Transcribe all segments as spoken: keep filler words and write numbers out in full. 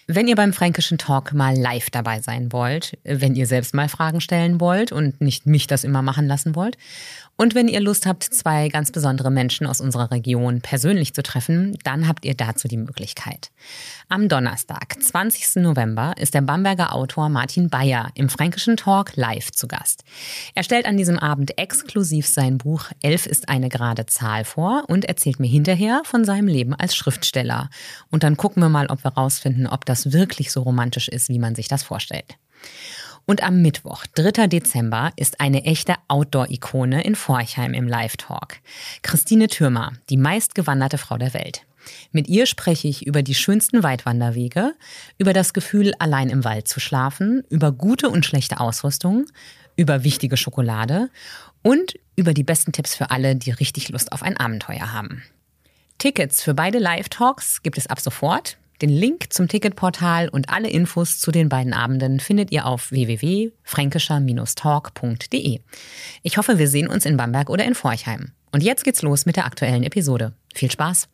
Wenn ihr beim Fränkischen Talk mal live dabei sein wollt, wenn ihr selbst mal Fragen stellen wollt und nicht mich das immer machen lassen wollt und wenn ihr Lust habt, zwei ganz besondere Menschen aus unserer Region persönlich zu treffen, dann habt ihr dazu die Möglichkeit. Am Donnerstag, zwanzigsten November, ist der Bamberger Autor Martin Beyer im Fränkischen Talk live zu Gast. Er stellt an diesem Abend exklusiv sein Buch Elf ist eine gerade Zahl vor und erzählt mir hinterher von seinem Leben als Schriftsteller. Und dann gucken wir mal, ob wir rausfinden, ob das wirklich so romantisch ist, wie man sich das vorstellt. Und am Mittwoch, dritter Dezember, ist eine echte Outdoor-Ikone in Forchheim im Live-Talk. Christine Thürmer, die meistgewanderte Frau der Welt. Mit ihr spreche ich über die schönsten Weitwanderwege, über das Gefühl, allein im Wald zu schlafen, über gute und schlechte Ausrüstung, über wichtige Schokolade und über die besten Tipps für alle, die richtig Lust auf ein Abenteuer haben. Tickets für beide Live-Talks gibt es ab sofort. Den Link zum Ticketportal und alle Infos zu den beiden Abenden findet ihr auf w w w punkt fränkischer talk punkt d e. Ich hoffe, wir sehen uns in Bamberg oder in Forchheim. Und jetzt geht's los mit der aktuellen Episode. Viel Spaß!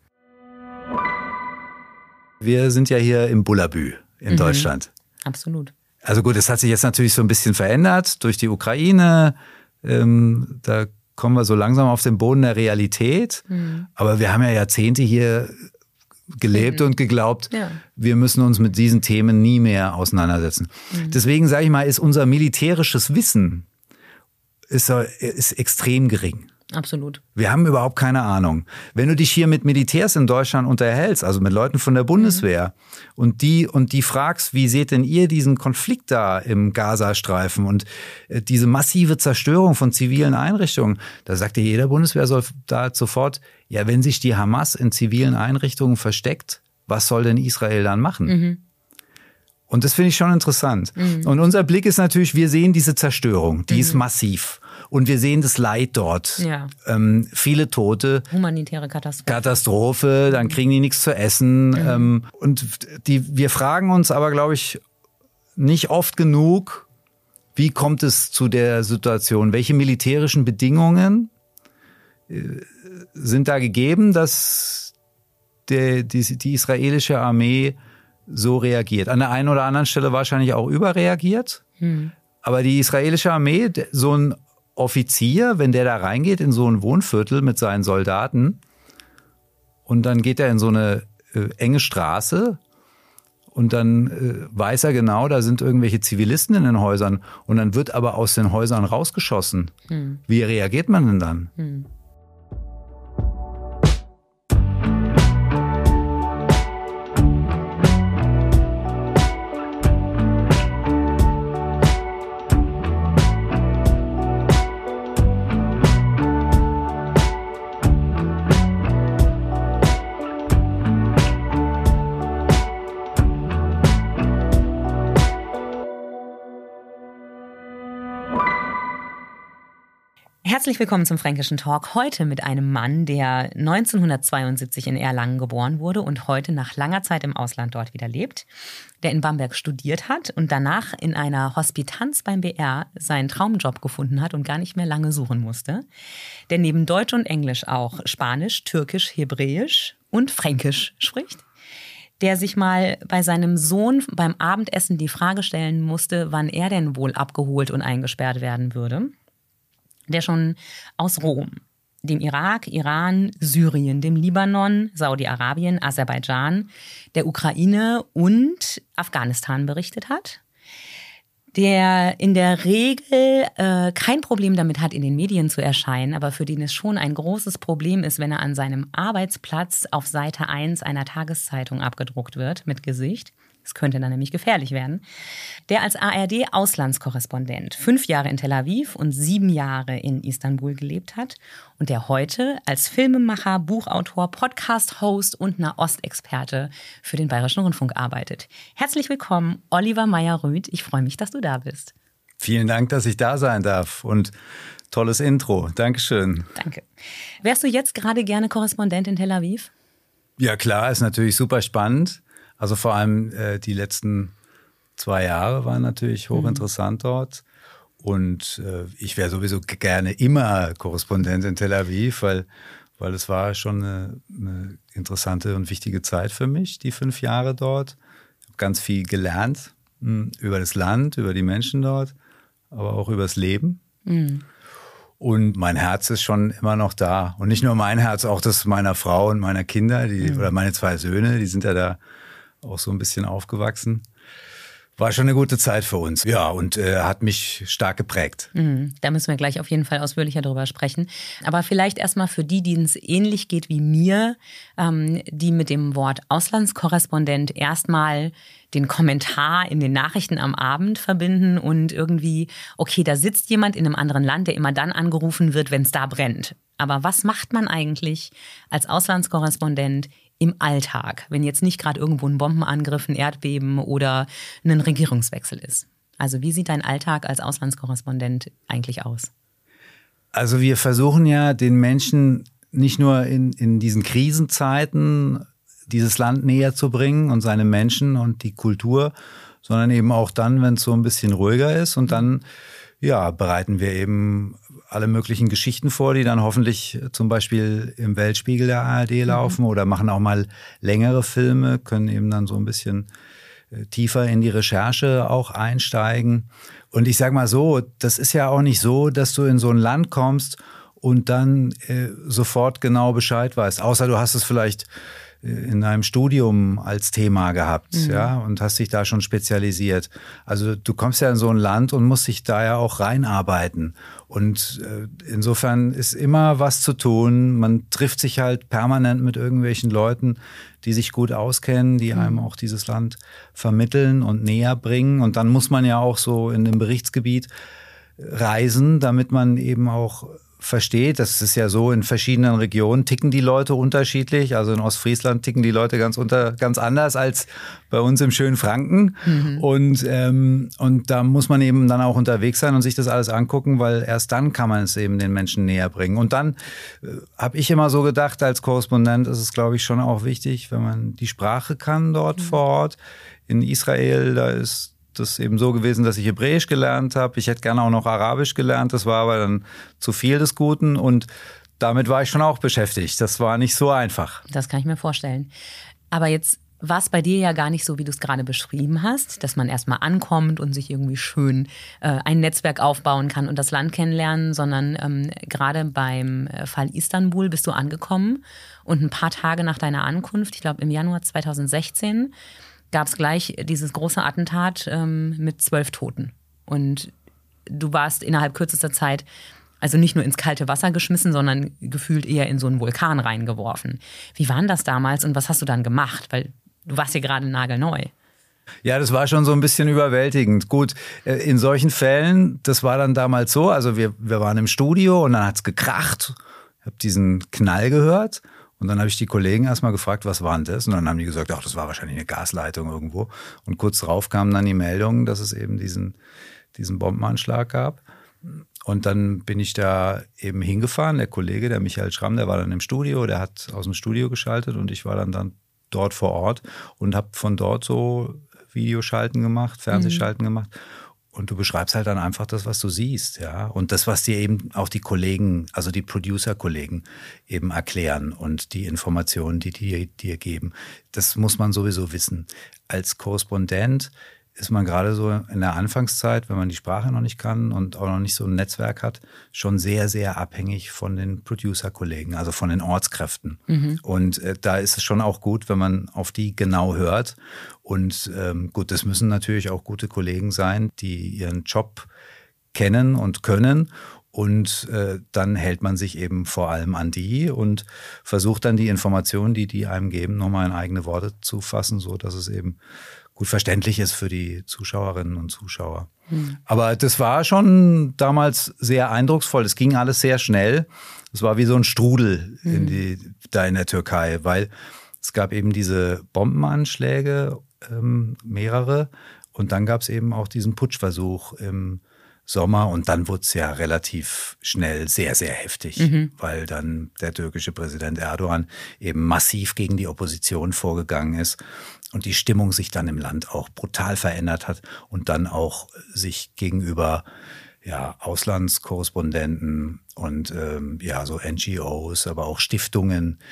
Wir sind ja hier im Bullabü in mhm. Deutschland. Absolut. Also gut, es hat sich jetzt natürlich so ein bisschen verändert durch die Ukraine. Ähm, da kommen wir so langsam auf den Boden der Realität. Mhm. Aber wir haben ja Jahrzehnte hier gelebt mhm. und geglaubt, ja. wir müssen uns mit diesen Themen nie mehr auseinandersetzen. Mhm. Deswegen sage ich mal, ist unser militärisches Wissen ist, ist extrem gering. Absolut. Wir haben überhaupt keine Ahnung. Wenn du dich hier mit Militärs in Deutschland unterhältst, also mit Leuten von der Bundeswehr, mhm. und die und die fragst, wie seht denn ihr diesen Konflikt da im Gazastreifen und äh, diese massive Zerstörung von zivilen Einrichtungen, da sagt dir jeder Bundeswehrsoldat sofort, ja, wenn sich die Hamas in zivilen Einrichtungen versteckt, was soll denn Israel dann machen? Mhm. Und das finde ich schon interessant. Mhm. Und unser Blick ist natürlich, wir sehen diese Zerstörung, die mhm. ist massiv. Und wir sehen das Leid dort. Ja. Ähm, viele Tote. Humanitäre Katastrophe. Katastrophe, dann kriegen die nichts zu essen. Mhm. Ähm, und die, wir fragen uns aber, glaube ich, nicht oft genug, wie kommt es zu der Situation? Welche militärischen Bedingungen äh, sind da gegeben, dass der, die, die israelische Armee so reagiert? An der einen oder anderen Stelle wahrscheinlich auch überreagiert. Mhm. Aber die israelische Armee, so ein Offizier, wenn der da reingeht in so ein Wohnviertel mit seinen Soldaten und dann geht er in so eine äh, enge Straße und dann äh, weiß er genau, da sind irgendwelche Zivilisten in den Häusern und dann wird aber aus den Häusern rausgeschossen. Hm. Wie reagiert man denn dann? Hm. Herzlich willkommen zum Fränkischen Talk. Heute mit einem Mann, der neunzehnhundertzweiundsiebzig in Erlangen geboren wurde und heute nach langer Zeit im Ausland dort wieder lebt, der in Bamberg studiert hat und danach in einer Hospitanz beim B R seinen Traumjob gefunden hat und gar nicht mehr lange suchen musste, der neben Deutsch und Englisch auch Spanisch, Türkisch, Hebräisch und Fränkisch spricht, der sich mal bei seinem Sohn beim Abendessen die Frage stellen musste, wann er denn wohl abgeholt und eingesperrt werden würde, der schon aus Rom, dem Irak, Iran, Syrien, dem Libanon, Saudi-Arabien, Aserbaidschan, der Ukraine und Afghanistan berichtet hat, der in der Regel äh, kein Problem damit hat, in den Medien zu erscheinen, aber für den es schon ein großes Problem ist, wenn er an seinem Arbeitsplatz auf Seite eins einer Tageszeitung abgedruckt wird mit Gesicht. Es könnte dann nämlich gefährlich werden. Der als A R D-Auslandskorrespondent fünf Jahre in Tel Aviv und sieben Jahre in Istanbul gelebt hat und der heute als Filmemacher, Buchautor, Podcast-Host und Nahostexperte für den Bayerischen Rundfunk arbeitet. Herzlich willkommen, Oliver Meyer-Rüth. Ich freue mich, dass du da bist. Vielen Dank, dass ich da sein darf und tolles Intro. Dankeschön. Danke. Wärst du jetzt gerade gerne Korrespondent in Tel Aviv? Ja klar, ist natürlich super spannend. Also vor allem äh, die letzten zwei Jahre waren natürlich hochinteressant mhm. dort. Und äh, ich wäre sowieso gerne immer Korrespondent in Tel Aviv, weil, weil es war schon eine, eine interessante und wichtige Zeit für mich, die fünf Jahre dort. ganz viel gelernt mh, über das Land, über die Menschen dort, aber auch über das Leben. Mhm. Und mein Herz ist schon immer noch da. Und nicht nur mein Herz, auch das meiner Frau und meiner Kinder, die, mhm. oder meine zwei Söhne, die sind ja da auch so ein bisschen aufgewachsen. War schon eine gute Zeit für uns. Ja, und äh, hat mich stark geprägt. Mhm, da müssen wir gleich auf jeden Fall ausführlicher drüber sprechen. Aber vielleicht erstmal für die, denen es ähnlich geht wie mir, ähm, die mit dem Wort Auslandskorrespondent erstmal den Kommentar in den Nachrichten am Abend verbinden und irgendwie, okay, da sitzt jemand in einem anderen Land, der immer dann angerufen wird, wenn es da brennt. Aber was macht man eigentlich als Auslandskorrespondent im Alltag, wenn jetzt nicht gerade irgendwo ein Bombenangriff, ein Erdbeben oder ein Regierungswechsel ist? Also wie sieht dein Alltag als Auslandskorrespondent eigentlich aus? Also wir versuchen ja den Menschen nicht nur in, in diesen Krisenzeiten dieses Land näher zu bringen und seine Menschen und die Kultur, sondern eben auch dann, wenn es so ein bisschen ruhiger ist. Und dann ja, bereiten wir eben alle möglichen Geschichten vor, die dann hoffentlich zum Beispiel im Weltspiegel der A R D laufen, mhm. oder machen auch mal längere Filme, können eben dann so ein bisschen tiefer in die Recherche auch einsteigen. Und ich sage mal so, das ist ja auch nicht so, dass du in so ein Land kommst und dann äh, sofort genau Bescheid weißt, außer du hast es vielleicht in deinem Studium als Thema gehabt, mhm. ja, und hast dich da schon spezialisiert. Also du kommst ja in so ein Land und musst dich da ja auch reinarbeiten. Und äh, insofern ist immer was zu tun. Man trifft sich halt permanent mit irgendwelchen Leuten, die sich gut auskennen, die einem auch dieses Land vermitteln und näher bringen. Und dann muss man ja auch so in dem Berichtsgebiet reisen, damit man eben auch versteht, das ist ja so, in verschiedenen Regionen ticken die Leute unterschiedlich. Also in Ostfriesland ticken die Leute ganz unter, ganz anders als bei uns im schönen Franken. Mhm. Und, ähm, und da muss man eben dann auch unterwegs sein und sich das alles angucken, weil erst dann kann man es eben den Menschen näher bringen. Und dann äh, habe ich immer so gedacht, als Korrespondent ist es, glaube ich, schon auch wichtig, wenn man die Sprache kann dort mhm. vor Ort. In Israel, da ist das eben so gewesen, dass ich Hebräisch gelernt habe. Ich hätte gerne auch noch Arabisch gelernt. Das war aber dann zu viel des Guten. Und damit war ich schon auch beschäftigt. Das war nicht so einfach. Das kann ich mir vorstellen. Aber jetzt war es bei dir ja gar nicht so, wie du es gerade beschrieben hast, dass man erstmal ankommt und sich irgendwie schön äh, ein Netzwerk aufbauen kann und das Land kennenlernen, sondern ähm, gerade beim Fall Istanbul bist du angekommen und ein paar Tage nach deiner Ankunft, ich glaube im Januar zweitausendsechzehn, gab es gleich dieses große Attentat ähm, mit zwölf Toten. Und du warst innerhalb kürzester Zeit also nicht nur ins kalte Wasser geschmissen, sondern gefühlt eher in so einen Vulkan reingeworfen. Wie war denn das damals und was hast du dann gemacht? Weil du warst ja gerade nagelneu. Ja, das war schon so ein bisschen überwältigend. Gut, in solchen Fällen, das war dann damals so, also wir, wir waren im Studio und dann hat's gekracht. Ich habe diesen Knall gehört. Und dann habe ich die Kollegen erstmal gefragt, was war denn das? Und dann haben die gesagt, ach, das war wahrscheinlich eine Gasleitung irgendwo. Und kurz darauf kam dann die Meldung, dass es eben diesen, diesen Bombenanschlag gab. Und dann bin ich da eben hingefahren. Der Kollege, der Michael Schramm, der war dann im Studio, der hat aus dem Studio geschaltet und ich war dann, dann dort vor Ort und habe von dort so Videoschalten gemacht, Fernsehschalten mhm. gemacht. Und du beschreibst halt dann einfach das, was du siehst, ja. Und das, was dir eben auch die Kollegen, also die Producer-Kollegen eben erklären und die Informationen, die die dir geben. Das muss man sowieso wissen. Als Korrespondent ist man gerade so in der Anfangszeit, wenn man die Sprache noch nicht kann und auch noch nicht so ein Netzwerk hat, schon sehr, sehr abhängig von den Producer-Kollegen, also von den Ortskräften. Mhm. Und äh, da ist es schon auch gut, wenn man auf die genau hört. Und ähm, gut, das müssen natürlich auch gute Kollegen sein, die ihren Job kennen und können. Und äh, dann hält man sich eben vor allem an die und versucht dann die Informationen, die die einem geben, nochmal in eigene Worte zu fassen, so dass es eben gut verständlich ist für die Zuschauerinnen und Zuschauer. Mhm. Aber das war schon damals sehr eindrucksvoll. Es ging alles sehr schnell. Es war wie so ein Strudel mhm. in die, da in der Türkei, weil es gab eben diese Bombenanschläge, ähm, mehrere. Und dann gab es eben auch diesen Putschversuch im Sommer. Und dann wurde es ja relativ schnell sehr, sehr heftig, mhm. weil dann der türkische Präsident Erdogan eben massiv gegen die Opposition vorgegangen ist. Und die Stimmung sich dann im Land auch brutal verändert hat und dann auch sich gegenüber ja, Auslandskorrespondenten und ähm, ja, so N G Os, aber auch Stiftungen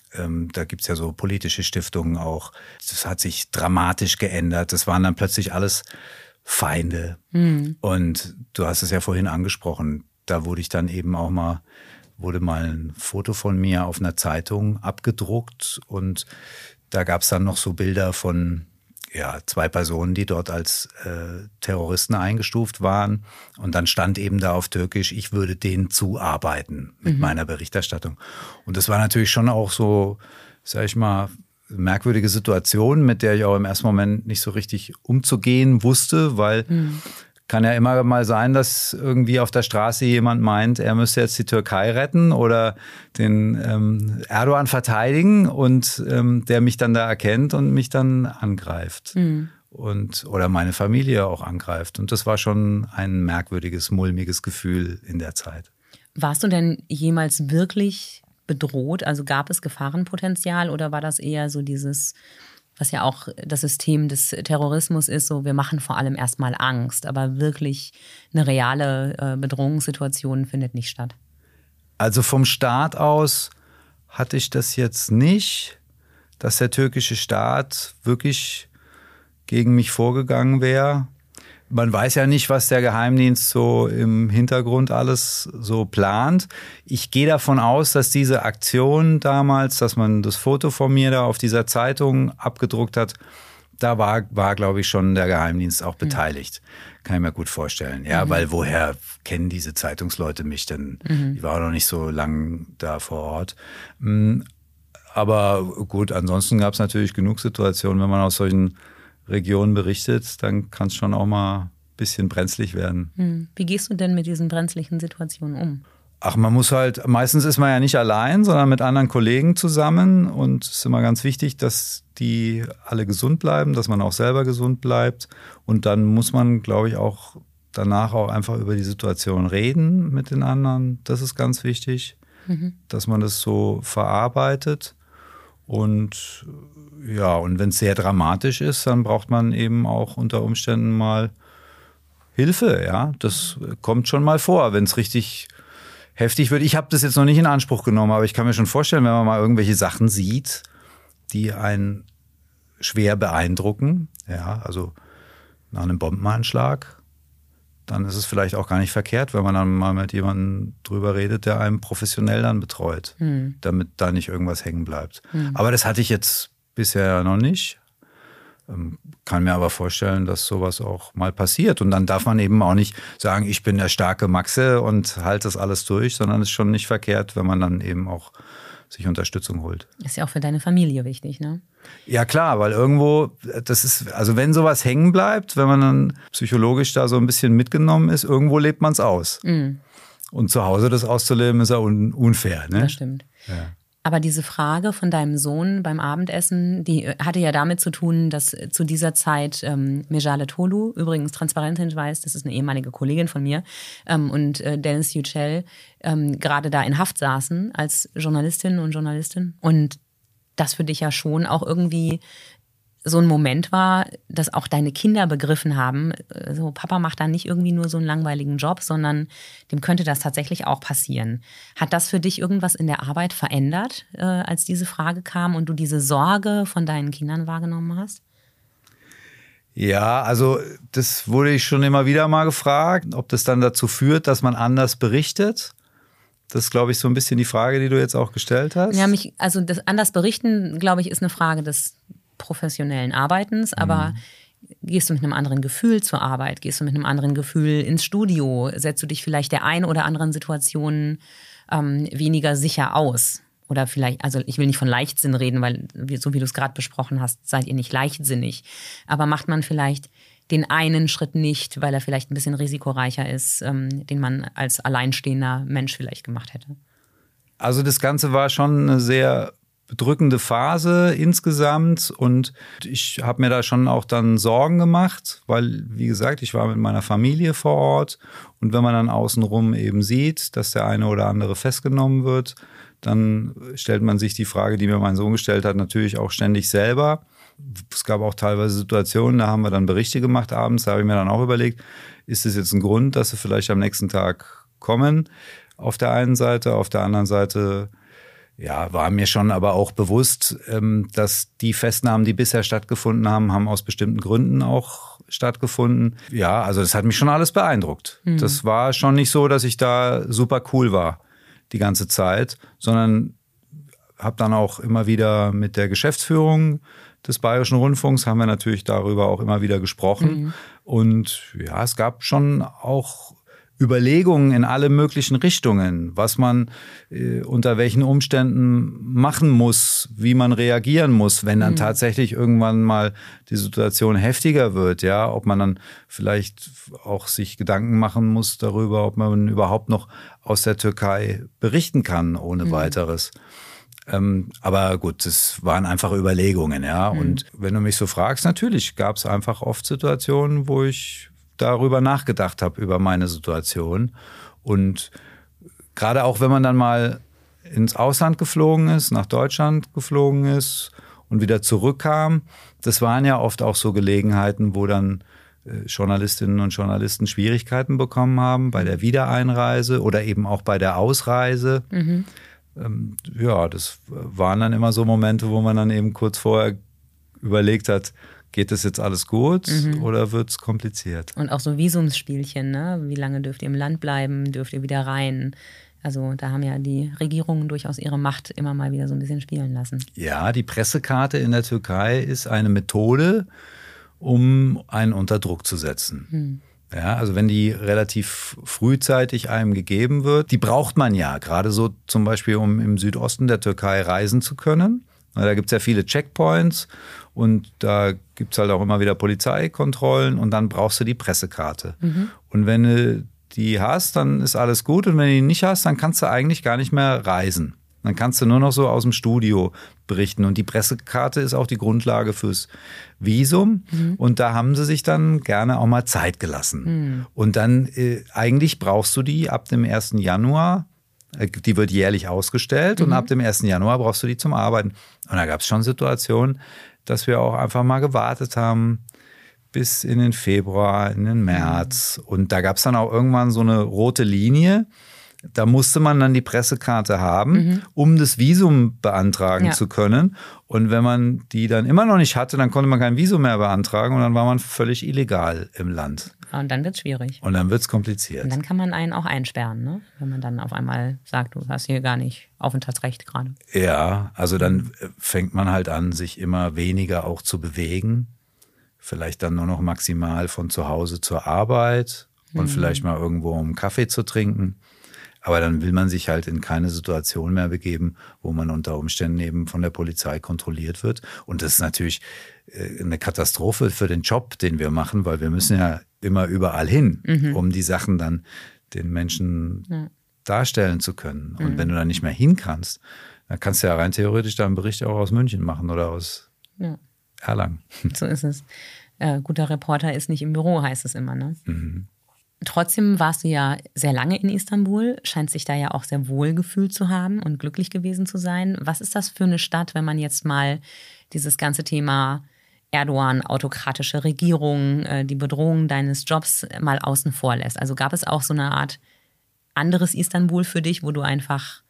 Ähm, da gibt's ja so politische Stiftungen auch. Das hat sich dramatisch geändert. Das waren dann plötzlich alles Feinde. Mhm. Und du hast es ja vorhin angesprochen, da wurde ich dann eben auch mal, wurde mal ein Foto von mir auf einer Zeitung abgedruckt und da gab's dann noch so Bilder von ja, zwei Personen, die dort als äh, Terroristen eingestuft waren. Und dann stand eben da auf Türkisch, ich würde denen zuarbeiten mit mhm. meiner Berichterstattung. Und das war natürlich schon auch so, sag ich mal, merkwürdige Situation, mit der ich auch im ersten Moment nicht so richtig umzugehen wusste, weil mhm. kann ja immer mal sein, dass irgendwie auf der Straße jemand meint, er müsste jetzt die Türkei retten oder den ähm, Erdogan verteidigen und ähm, der mich dann da erkennt und mich dann angreift. Mhm. Und, oder meine Familie auch angreift. Und das war schon ein merkwürdiges, mulmiges Gefühl in der Zeit. Warst du denn jemals wirklich bedroht? Also gab es Gefahrenpotenzial oder war das eher so dieses, was ja auch das System des Terrorismus ist, so wir machen vor allem erstmal Angst, aber wirklich eine reale äh, Bedrohungssituation findet nicht statt? Also vom Staat aus hatte ich das jetzt nicht, dass der türkische Staat wirklich gegen mich vorgegangen wäre. Man weiß ja nicht, was der Geheimdienst so im Hintergrund alles so plant. Ich gehe davon aus, dass diese Aktion damals, dass man das Foto von mir da auf dieser Zeitung abgedruckt hat, da war, war glaube ich, schon der Geheimdienst auch beteiligt. Mhm. Kann ich mir gut vorstellen. Ja, mhm. weil woher kennen diese Zeitungsleute mich denn? Mhm. Ich war noch nicht so lang da vor Ort. Aber gut, ansonsten gab es natürlich genug Situationen, wenn man aus solchen Region berichtet, dann kann es schon auch mal ein bisschen brenzlig werden. Wie gehst du denn mit diesen brenzlichen Situationen um? Ach, man muss halt, meistens ist man ja nicht allein, sondern mit anderen Kollegen zusammen und es ist immer ganz wichtig, dass die alle gesund bleiben, dass man auch selber gesund bleibt und dann muss man, glaube ich, auch danach auch einfach über die Situation reden mit den anderen. Das ist ganz wichtig, mhm. dass man das so verarbeitet. Und ja, und wenn es sehr dramatisch ist, dann braucht man eben auch unter Umständen mal Hilfe. Ja, das kommt schon mal vor, wenn es richtig heftig wird. Ich habe das jetzt noch nicht in Anspruch genommen, aber ich kann mir schon vorstellen, wenn man mal irgendwelche Sachen sieht, die einen schwer beeindrucken, ja, also nach einem Bombenanschlag, dann ist es vielleicht auch gar nicht verkehrt, wenn man dann mal mit jemandem drüber redet, der einem professionell dann betreut, hm. damit da nicht irgendwas hängen bleibt. Hm. Aber das hatte ich jetzt bisher noch nicht. Ähm, kann mir aber vorstellen, dass sowas auch mal passiert. Und dann darf man eben auch nicht sagen, ich bin der starke Maxe und halte das alles durch, sondern es ist schon nicht verkehrt, wenn man dann eben auch sich Unterstützung holt. Ist ja auch für deine Familie wichtig, ne? Ja klar, weil irgendwo, das ist, also wenn sowas hängen bleibt, wenn man dann psychologisch da so ein bisschen mitgenommen ist, irgendwo lebt man es aus. Mm. Und zu Hause das auszuleben, ist ja un, unfair, ne? Das stimmt. Ja. Aber diese Frage von deinem Sohn beim Abendessen, die hatte ja damit zu tun, dass zu dieser Zeit ähm, Mejale Tolu, übrigens Transparenzhinweis, das ist eine ehemalige Kollegin von mir, ähm, und äh, Dennis Yücel ähm, gerade da in Haft saßen als Journalistinnen und Journalistin. Und das für dich ja schon auch irgendwie so ein Moment war, dass auch deine Kinder begriffen haben, so Papa macht da nicht irgendwie nur so einen langweiligen Job, sondern dem könnte das tatsächlich auch passieren. Hat das für dich irgendwas in der Arbeit verändert, äh, als diese Frage kam und du diese Sorge von deinen Kindern wahrgenommen hast? Ja, also das wurde ich schon immer wieder mal gefragt, ob das dann dazu führt, dass man anders berichtet. Das ist, glaube ich, so ein bisschen die Frage, die du jetzt auch gestellt hast. Ja, mich, also das anders berichten, glaube ich, ist eine Frage des professionellen Arbeitens, aber mhm. gehst du mit einem anderen Gefühl zur Arbeit, gehst du mit einem anderen Gefühl ins Studio, setzt du dich vielleicht der einen oder anderen Situation ähm, weniger sicher aus? Oder vielleicht, also ich will nicht von Leichtsinn reden, weil so wie du es gerade besprochen hast, seid ihr nicht leichtsinnig. Aber macht man vielleicht den einen Schritt nicht, weil er vielleicht ein bisschen risikoreicher ist, ähm, den man als alleinstehender Mensch vielleicht gemacht hätte? Also das Ganze war schon eine sehr bedrückende Phase insgesamt und ich habe mir da schon auch dann Sorgen gemacht, weil, wie gesagt, ich war mit meiner Familie vor Ort und wenn man dann außenrum eben sieht, dass der eine oder andere festgenommen wird, dann stellt man sich die Frage, die mir mein Sohn gestellt hat, natürlich auch ständig selber. Es gab auch teilweise Situationen, da haben wir dann Berichte gemacht abends, da habe ich mir dann auch überlegt, ist das jetzt ein Grund, dass sie vielleicht am nächsten Tag kommen? Auf der einen Seite, auf der anderen Seite Ja, war mir schon aber auch bewusst, dass die Festnahmen, die bisher stattgefunden haben, haben aus bestimmten Gründen auch stattgefunden. Ja, also das hat mich schon alles beeindruckt. Mhm. Das war schon nicht so, dass ich da super cool war die ganze Zeit, sondern habe dann auch immer wieder mit der Geschäftsführung des Bayerischen Rundfunks, haben wir natürlich darüber auch immer wieder gesprochen. Mhm. Und ja, es gab schon auch Überlegungen in alle möglichen Richtungen, was man äh, unter welchen Umständen machen muss, wie man reagieren muss, wenn dann mhm. tatsächlich irgendwann mal die Situation heftiger wird, ja, ob man dann vielleicht auch sich Gedanken machen muss darüber, ob man überhaupt noch aus der Türkei berichten kann ohne mhm. weiteres. Ähm, aber gut, das waren einfach Überlegungen, ja. Mhm. Und wenn du mich so fragst, natürlich gab es einfach oft Situationen, wo ich darüber nachgedacht habe, über meine Situation. Und gerade auch, wenn man dann mal ins Ausland geflogen ist, nach Deutschland geflogen ist und wieder zurückkam, das waren ja oft auch so Gelegenheiten, wo dann äh, Journalistinnen und Journalisten Schwierigkeiten bekommen haben bei der Wiedereinreise oder eben auch bei der Ausreise. Mhm. Ähm, ja, das waren dann immer so Momente, wo man dann eben kurz vorher überlegt hat, geht das jetzt alles gut mhm. oder wird es kompliziert? Und auch so Visumsspielchen, ne? Wie lange dürft ihr im Land bleiben, dürft ihr wieder rein? Also da haben ja die Regierungen durchaus ihre Macht immer mal wieder so ein bisschen spielen lassen. Ja, die Pressekarte in der Türkei ist eine Methode, um einen unter Druck zu setzen. Hm. Ja, also wenn die relativ frühzeitig einem gegeben wird, die braucht man ja, gerade so zum Beispiel, um im Südosten der Türkei reisen zu können. Da gibt es ja viele Checkpoints und da gibt es halt auch immer wieder Polizeikontrollen und dann brauchst du die Pressekarte. Mhm. Und wenn du die hast, dann ist alles gut und wenn du die nicht hast, dann kannst du eigentlich gar nicht mehr reisen. Dann kannst du nur noch so aus dem Studio berichten und die Pressekarte ist auch die Grundlage fürs Visum mhm. und da haben sie sich dann gerne auch mal Zeit gelassen. Mhm. Und dann äh, eigentlich brauchst du die ab dem ersten Januar. Die wird jährlich ausgestellt mhm. und ab dem ersten Januar brauchst du die zum Arbeiten. Und da gab es schon Situationen, dass wir auch einfach mal gewartet haben bis in den Februar, in den März. Mhm. Und da gab es dann auch irgendwann so eine rote Linie. Da musste man dann die Pressekarte haben, mhm. um das Visum beantragen ja. zu können. Und wenn man die dann immer noch nicht hatte, dann konnte man kein Visum mehr beantragen und dann war man völlig illegal im Land. Und dann wird es schwierig. Und dann wird es kompliziert. Und dann kann man einen auch einsperren, ne? Wenn man dann auf einmal sagt, du hast hier gar nicht Aufenthaltsrecht gerade. Ja, also dann fängt man halt an, sich immer weniger auch zu bewegen. Vielleicht dann nur noch maximal von zu Hause zur Arbeit und mhm. vielleicht mal irgendwo um Kaffee zu trinken. Aber dann will man sich halt in keine Situation mehr begeben, wo man unter Umständen eben von der Polizei kontrolliert wird. Und das ist natürlich eine Katastrophe für den Job, den wir machen, weil wir müssen ja immer überall hin, mhm. um die Sachen dann den Menschen ja. darstellen zu können. Und mhm. wenn du dann nicht mehr hin kannst, dann kannst du ja rein theoretisch da einen Bericht auch aus München machen oder aus ja. Erlangen. So ist es. Äh, guter Reporter ist nicht im Büro, heißt es immer, ne? Mhm. Trotzdem warst du ja sehr lange in Istanbul, scheint sich da ja auch sehr wohl gefühlt zu haben und glücklich gewesen zu sein. Was ist das für eine Stadt, wenn man jetzt mal dieses ganze Thema Erdogan, autokratische Regierung, die Bedrohung deines Jobs mal außen vor lässt? Also gab es auch so eine Art anderes Istanbul für dich, wo du einfach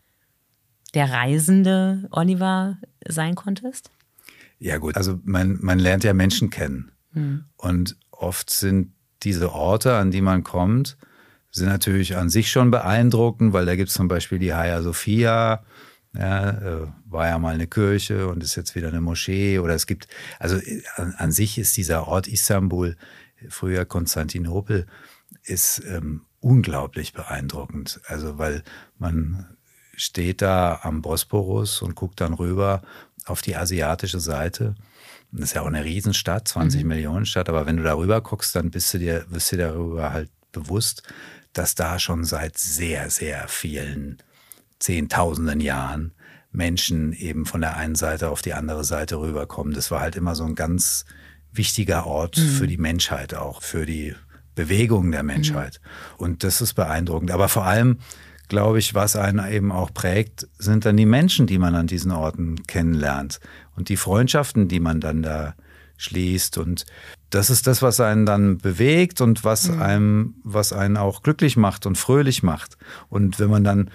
der reisende Oliver sein konntest? Ja gut, also man, man lernt ja Menschen kennen. Hm. Und oft sind diese Orte, an die man kommt, sind natürlich an sich schon beeindruckend, weil da gibt es zum Beispiel die Hagia Sophia, ja, äh, war ja mal eine Kirche und ist jetzt wieder eine Moschee. Oder es gibt, also an, an sich ist dieser Ort Istanbul, früher Konstantinopel, ist ähm, unglaublich beeindruckend. Also weil man steht da am Bosporus und guckt dann rüber auf die asiatische Seite. Das ist ja auch eine Riesenstadt, zwanzig mhm. Millionen Stadt, aber wenn du darüber guckst, dann bist du dir, bist du dir darüber halt bewusst, dass da schon seit sehr, sehr vielen Zehntausenden Jahren Menschen eben von der einen Seite auf die andere Seite rüberkommen. Das war halt immer so ein ganz wichtiger Ort mhm. für die Menschheit, auch für die Bewegung der Menschheit. Mhm. Und das ist beeindruckend. Aber vor allem, glaube ich, was einen eben auch prägt, sind dann die Menschen, die man an diesen Orten kennenlernt und die Freundschaften, die man dann da schließt. Und das ist das, was einen dann bewegt und was mhm. einem, was einen auch glücklich macht und fröhlich macht. Und wenn man dann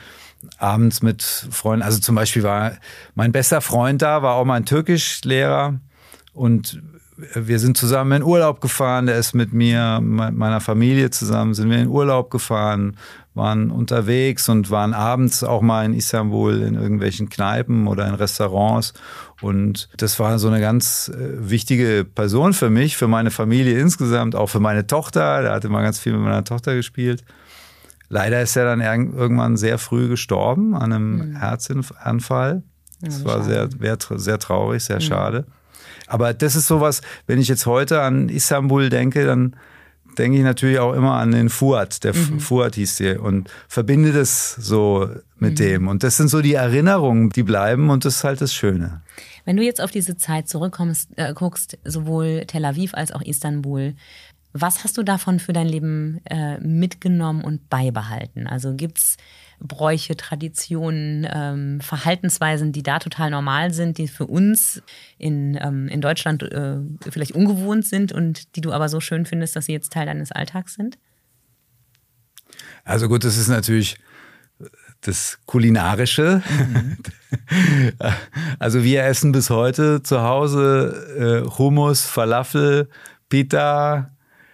abends mit Freunden, also zum Beispiel war mein bester Freund da, war auch mein Türkischlehrer und wir sind zusammen in Urlaub gefahren, der ist mit mir, meiner Familie zusammen, sind wir in Urlaub gefahren, waren unterwegs und waren abends auch mal in Istanbul in irgendwelchen Kneipen oder in Restaurants und das war so eine ganz wichtige Person für mich, für meine Familie insgesamt, auch für meine Tochter, der hat immer ganz viel mit meiner Tochter gespielt. Leider ist er dann irgendwann sehr früh gestorben an einem mhm. Herzanfall. Das ja, war sehr, sehr traurig, sehr mhm. schade. Aber das ist sowas, wenn ich jetzt heute an Istanbul denke, dann denke ich natürlich auch immer an den Fuat. Der mhm. Fuat hieß der und verbinde das so mit mhm. dem. Und das sind so die Erinnerungen, die bleiben und das ist halt das Schöne. Wenn du jetzt auf diese Zeit zurückkommst, äh, guckst, sowohl Tel Aviv als auch Istanbul, was hast du davon für dein Leben äh, mitgenommen und beibehalten? Also gibt's Bräuche, Traditionen, ähm, Verhaltensweisen, die da total normal sind, die für uns in, ähm, in Deutschland äh, vielleicht ungewohnt sind und die du aber so schön findest, dass sie jetzt Teil deines Alltags sind? Also gut, das ist natürlich das Kulinarische. Mhm. Also wir essen bis heute zu Hause äh, Hummus, Falafel, Pita.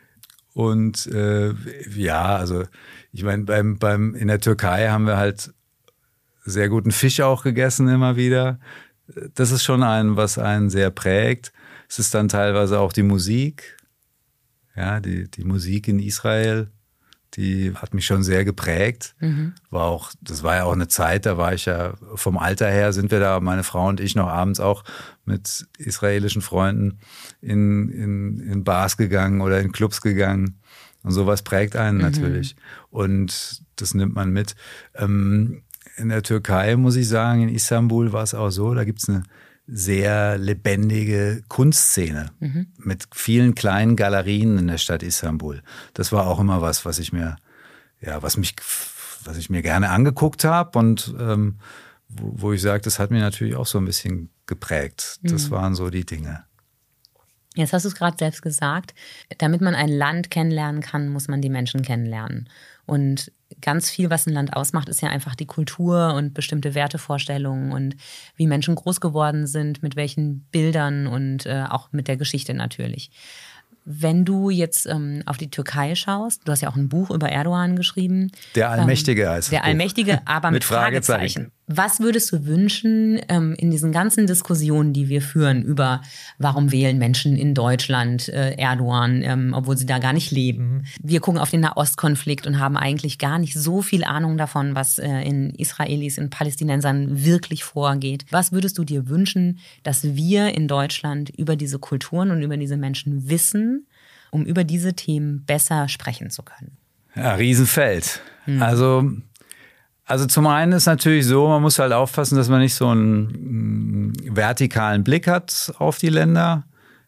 Und äh, ja, also ich meine, beim, beim, in der Türkei haben wir halt sehr guten Fisch auch gegessen immer wieder. Das ist schon ein, was einen sehr prägt. Es ist dann teilweise auch die Musik. Ja, die, die Musik in Israel, die hat mich schon sehr geprägt. Mhm. War auch, das war ja auch eine Zeit, da war ich ja vom Alter her, sind wir da, meine Frau und ich, noch abends auch mit israelischen Freunden in, in, in Bars gegangen oder in Clubs gegangen. Und sowas prägt einen mhm. natürlich. Und das nimmt man mit. Ähm, in der Türkei, muss ich sagen, in Istanbul war es auch so, da gibt es eine sehr lebendige Kunstszene mhm. mit vielen kleinen Galerien in der Stadt Istanbul. Das war auch immer was, was ich mir, ja, was mich, was ich mir gerne angeguckt habe und ähm, wo, wo ich sage, das hat mich natürlich auch so ein bisschen geprägt. Das mhm. waren so die Dinge. Jetzt hast du es gerade selbst gesagt, damit man ein Land kennenlernen kann, muss man die Menschen kennenlernen. Und ganz viel, was ein Land ausmacht, ist ja einfach die Kultur und bestimmte Wertevorstellungen und wie Menschen groß geworden sind, mit welchen Bildern und äh, auch mit der Geschichte natürlich. Wenn du jetzt ähm, auf die Türkei schaust, du hast ja auch ein Buch über Erdogan geschrieben. Der Allmächtige ähm, heißt Der Allmächtige, aber mit, mit Fragezeichen. Fragezeichen. Was würdest du wünschen ähm, in diesen ganzen Diskussionen, die wir führen über, warum wählen Menschen in Deutschland äh, Erdogan, ähm, obwohl sie da gar nicht leben? Wir gucken auf den Nahostkonflikt und haben eigentlich gar nicht so viel Ahnung davon, was äh, in Israelis, in Palästinensern wirklich vorgeht. Was würdest du dir wünschen, dass wir in Deutschland über diese Kulturen und über diese Menschen wissen, um über diese Themen besser sprechen zu können? Ja, Riesenfeld. Hm. Also Also zum einen ist natürlich so, man muss halt aufpassen, dass man nicht so einen vertikalen Blick hat auf die Länder.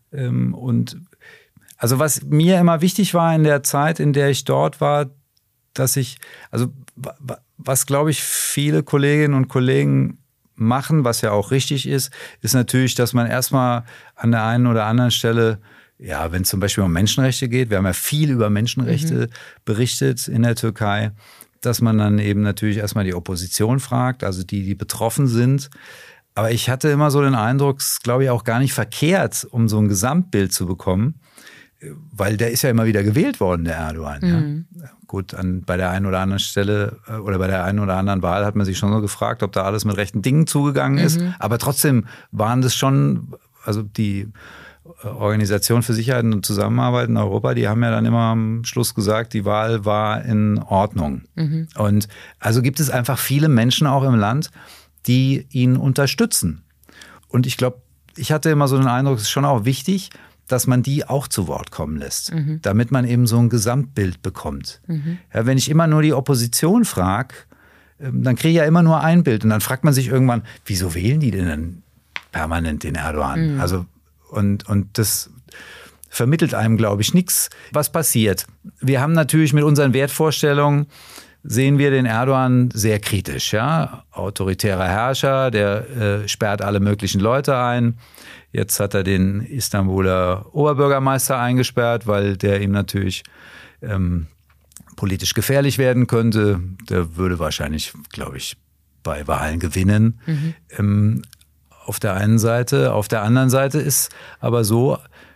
Und also was mir immer wichtig war in der Zeit, in der ich dort war, dass ich, also was glaube ich viele Kolleginnen und Kollegen machen, was ja auch richtig ist, ist natürlich, dass man erstmal an der einen oder anderen Stelle, ja, wenn es zum Beispiel um Menschenrechte geht, wir haben ja viel über Menschenrechte mhm. berichtet in der Türkei, dass man dann eben natürlich erstmal die Opposition fragt, also die, die betroffen sind. Aber ich hatte immer so den Eindruck, es ist, glaube ich, auch gar nicht verkehrt, um so ein Gesamtbild zu bekommen, weil der ist ja immer wieder gewählt worden, der Erdogan. Mhm. Ja. Gut, an, bei der einen oder anderen Stelle oder bei der einen oder anderen Wahl hat man sich schon so gefragt, ob da alles mit rechten Dingen zugegangen ist. Mhm. Aber trotzdem waren das schon, also die Organisation für Sicherheit und Zusammenarbeit in Europa, die haben ja dann immer am Schluss gesagt, die Wahl war in Ordnung. Mhm. Und also gibt es einfach viele Menschen auch im Land, die ihn unterstützen. Und ich glaube, ich hatte immer so den Eindruck, es ist schon auch wichtig, dass man die auch zu Wort kommen lässt, mhm. damit man eben so ein Gesamtbild bekommt. Mhm. Ja, wenn ich immer nur die Opposition frage, dann kriege ich ja immer nur ein Bild. Und dann fragt man sich irgendwann, wieso wählen die denn dann permanent den Erdogan? Mhm. Also Und, und das vermittelt einem, glaube ich, nichts. Was passiert? Wir haben natürlich mit unseren Wertvorstellungen, sehen wir den Erdogan sehr kritisch. Ja? Autoritärer Herrscher, der äh, sperrt alle möglichen Leute ein. Jetzt hat er den Istanbuler Oberbürgermeister eingesperrt, weil der ihm natürlich ähm, politisch gefährlich werden könnte. Der würde wahrscheinlich, glaube ich, bei Wahlen gewinnen. Mhm. Ähm, auf der einen Seite. Auf der anderen Seite ist aber so,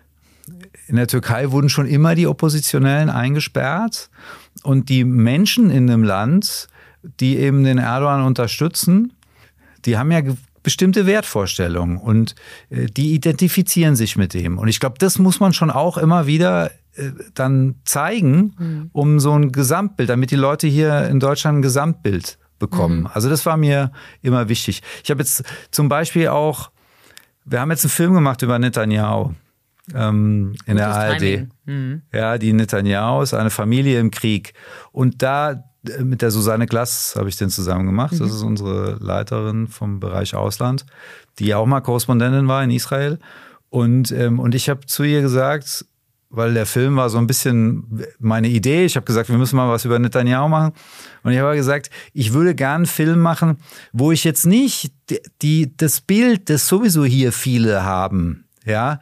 in der Türkei wurden schon immer die Oppositionellen eingesperrt und die Menschen in dem Land, die eben den Erdogan unterstützen, die haben ja bestimmte Wertvorstellungen und die identifizieren sich mit dem. Und ich glaube, das muss man schon auch immer wieder dann zeigen, mhm. um so ein Gesamtbild, damit die Leute hier in Deutschland ein Gesamtbild bekommen. Mhm. Also das war mir immer wichtig. Ich habe jetzt zum Beispiel auch, wir haben jetzt einen Film gemacht über Netanyahu ähm, in Gutes der A R D. Mhm. Ja, die Netanyahu ist eine Familie im Krieg. Und da mit der Susanne Glass habe ich den zusammen gemacht. Mhm. Das ist unsere Leiterin vom Bereich Ausland, die auch mal Korrespondentin war in Israel. Und, ähm, und ich habe zu ihr gesagt, weil der Film war so ein bisschen meine Idee. Ich habe gesagt, wir müssen mal was über Netanyahu machen. Und ich habe gesagt, ich würde gern einen Film machen, wo ich jetzt nicht die, die, das Bild, das sowieso hier viele haben, ja,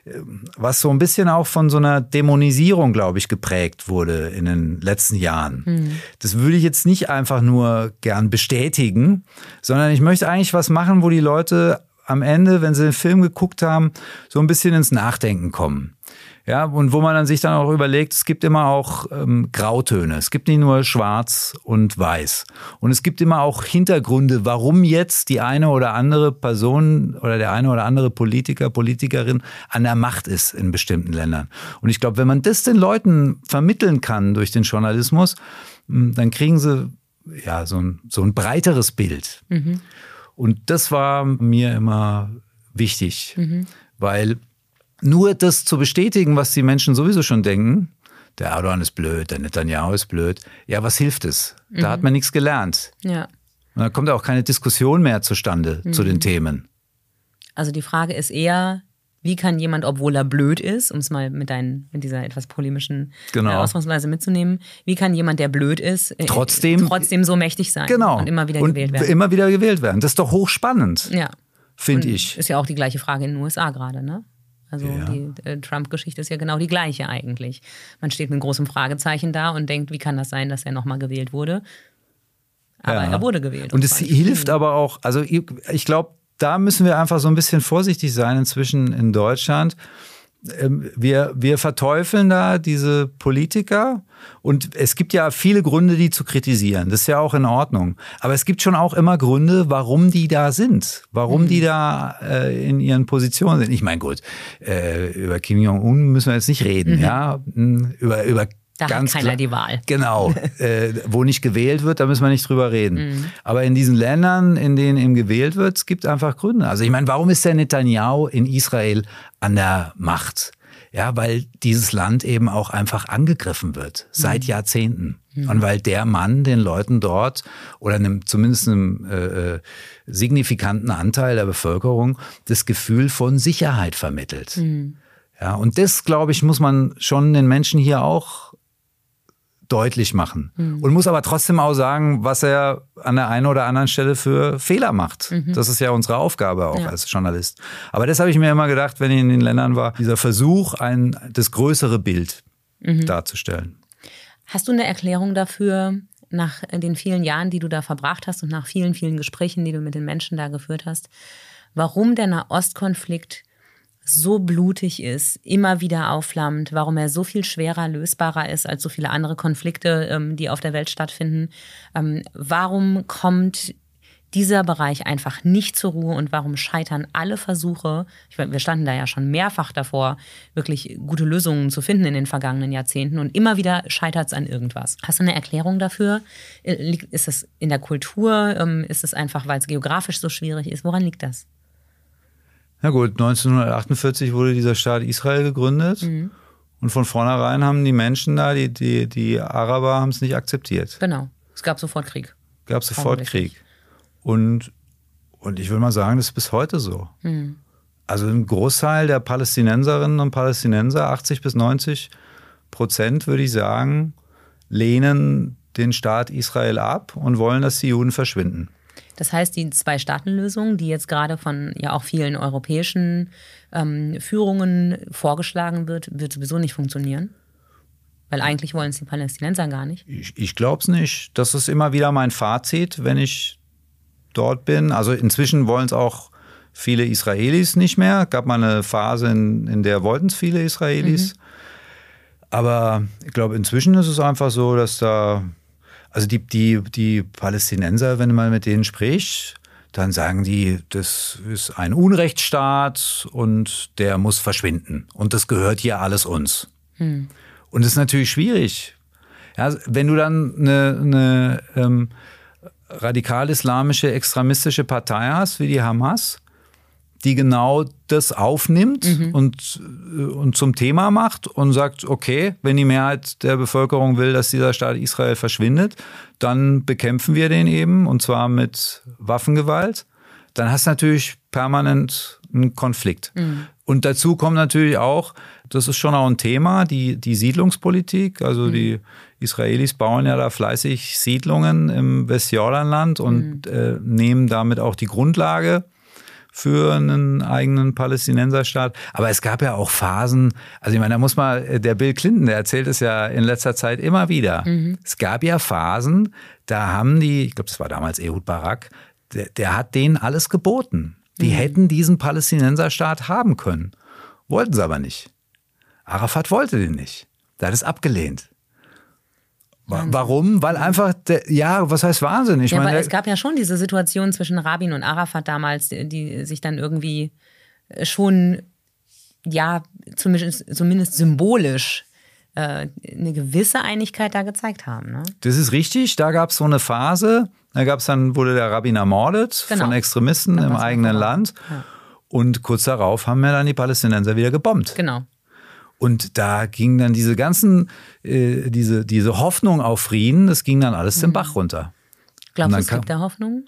was so ein bisschen auch von so einer Dämonisierung, glaube ich, geprägt wurde in den letzten Jahren. Mhm. Das würde ich jetzt nicht einfach nur gern bestätigen, sondern ich möchte eigentlich was machen, wo die Leute am Ende, wenn sie den Film geguckt haben, so ein bisschen ins Nachdenken kommen. Ja, und wo man dann sich dann auch überlegt, es gibt immer auch ähm, Grautöne. Es gibt nicht nur schwarz und weiß. Und es gibt immer auch Hintergründe, warum jetzt die eine oder andere Person oder der eine oder andere Politiker, Politikerin an der Macht ist in bestimmten Ländern. Und ich glaube, wenn man das den Leuten vermitteln kann durch den Journalismus, dann kriegen sie ja so ein, so ein breiteres Bild. Mhm. Und das war mir immer wichtig, mhm. weil nur das zu bestätigen, was die Menschen sowieso schon denken, der Erdogan ist blöd, der Netanyahu ist blöd, ja, was hilft es? Da mhm. hat man nichts gelernt. Ja. Und da kommt auch keine Diskussion mehr zustande mhm. zu den Themen. Also die Frage ist eher, wie kann jemand, obwohl er blöd ist, um es mal mit, dein, mit dieser etwas polemischen genau. äh, Ausdrucksweise mitzunehmen, wie kann jemand, der blöd ist, äh, trotzdem, trotzdem so mächtig sein genau. und immer wieder und gewählt werden? Immer wieder gewählt werden. Das ist doch hochspannend, ja. finde ich. Ist ja auch die gleiche Frage in den U S A gerade, ne? Also ja. die äh, Trump-Geschichte ist ja genau die gleiche eigentlich. Man steht mit großem Fragezeichen da und denkt, wie kann das sein, dass er nochmal gewählt wurde? Aber ja. er wurde gewählt. Und es hilft aber auch, also ich, ich glaube, da müssen wir einfach so ein bisschen vorsichtig sein inzwischen in Deutschland. Wir, wir verteufeln da diese Politiker und es gibt ja viele Gründe, die zu kritisieren. Das ist ja auch in Ordnung. Aber es gibt schon auch immer Gründe, warum die da sind, warum mhm. die da äh, in ihren Positionen sind. Ich meine, gut, äh, über Kim Jong-un müssen wir jetzt nicht reden, mhm. ja, über über Da Ganz hat keiner klar, die Wahl. Genau. äh, wo nicht gewählt wird, da müssen wir nicht drüber reden. Mhm. Aber in diesen Ländern, in denen eben gewählt wird, es gibt einfach Gründe. Also ich meine, warum ist der Netanyahu in Israel an der Macht? Ja, weil dieses Land eben auch einfach angegriffen wird, seit mhm. Jahrzehnten. Mhm. Und weil der Mann den Leuten dort oder einem, zumindest einem äh, signifikanten Anteil der Bevölkerung das Gefühl von Sicherheit vermittelt. Mhm. Ja, und das, glaube ich, muss man schon den Menschen hier auch deutlich machen. Mhm. Und muss aber trotzdem auch sagen, was er an der einen oder anderen Stelle für Fehler macht. Mhm. Das ist ja unsere Aufgabe auch ja. als Journalist. Aber das habe ich mir immer gedacht, wenn ich in den Ländern war, dieser Versuch, ein, das größere Bild mhm. darzustellen. Hast du eine Erklärung dafür, nach den vielen Jahren, die du da verbracht hast und nach vielen, vielen Gesprächen, die du mit den Menschen da geführt hast, warum der Nahostkonflikt so blutig ist, immer wieder aufflammt, warum er so viel schwerer lösbarer ist als so viele andere Konflikte, die auf der Welt stattfinden? Warum kommt dieser Bereich einfach nicht zur Ruhe und warum scheitern alle Versuche, ich meine, wir standen da ja schon mehrfach davor, wirklich gute Lösungen zu finden in den vergangenen Jahrzehnten und immer wieder scheitert es an irgendwas. Hast du eine Erklärung dafür? Ist es in der Kultur? Ist es einfach, weil es geografisch so schwierig ist? Woran liegt das? Na gut, neunzehnhundertachtundvierzig wurde dieser Staat Israel gegründet mhm. und von vornherein haben die Menschen da, die, die, die Araber, haben es nicht akzeptiert. Genau, es gab sofort Krieg. Es gab sofort Krieg. Und, und ich will mal sagen, das ist bis heute so. Mhm. Also ein Großteil der Palästinenserinnen und Palästinenser, achtzig bis neunzig Prozent würde ich sagen, lehnen den Staat Israel ab und wollen, dass die Juden verschwinden. Das heißt, die Zwei-Staaten-Lösung, die jetzt gerade von ja auch vielen europäischen ähm, Führungen vorgeschlagen wird, wird sowieso nicht funktionieren? Weil eigentlich wollen es die Palästinenser gar nicht. Ich, ich glaube es nicht. Das ist immer wieder mein Fazit, wenn ich dort bin. Also inzwischen wollen es auch viele Israelis nicht mehr. Gab mal eine Phase, in, in der wollten es viele Israelis. Mhm. Aber ich glaube, inzwischen ist es einfach so, dass da, also die, die, die Palästinenser, wenn man mit denen spricht, dann sagen die, das ist ein Unrechtsstaat und der muss verschwinden. Und das gehört hier alles uns. Mhm. Und das ist natürlich schwierig. Ja, wenn du dann eine, eine ähm, radikal-islamische, extremistische Partei hast, wie die Hamas, die genau das aufnimmt mhm. und, und zum Thema macht und sagt, okay, wenn die Mehrheit der Bevölkerung will, dass dieser Staat Israel verschwindet, dann bekämpfen wir den eben, und zwar mit Waffengewalt. Dann hast du natürlich permanent einen Konflikt. Mhm. Und dazu kommt natürlich auch, das ist schon auch ein Thema, die, die Siedlungspolitik. Also mhm. die Israelis bauen ja da fleißig Siedlungen im Westjordanland und mhm. äh, nehmen damit auch die Grundlage für einen eigenen Palästinenserstaat. Aber es gab ja auch Phasen, also ich meine, da muss man, der Bill Clinton, der erzählt es ja in letzter Zeit immer wieder. Mhm. Es gab ja Phasen, da haben die, ich glaube, das war damals Ehud Barak, der, der hat denen alles geboten. Die mhm. hätten diesen Palästinenserstaat haben können. Wollten sie aber nicht. Arafat wollte den nicht. Der hat es abgelehnt. Wahnsinn. Warum? Weil einfach, der, ja, was heißt Wahnsinn? Ich ja, meine, aber es gab ja schon diese Situation zwischen Rabin und Arafat damals, die, die sich dann irgendwie schon, ja, zumindest, zumindest symbolisch äh, eine gewisse Einigkeit da gezeigt haben. Ne? Das ist richtig. Da gab es so eine Phase, da gab es dann, wurde der Rabin ermordet genau. von Extremisten im eigenen Land. Ja. Und kurz darauf haben ja dann die Palästinenser wieder gebombt. Genau. Und da ging dann diese ganzen, äh, diese, diese Hoffnung auf Frieden, das ging dann alles mhm. den Bach runter. Glaubst du, es gibt da Hoffnung?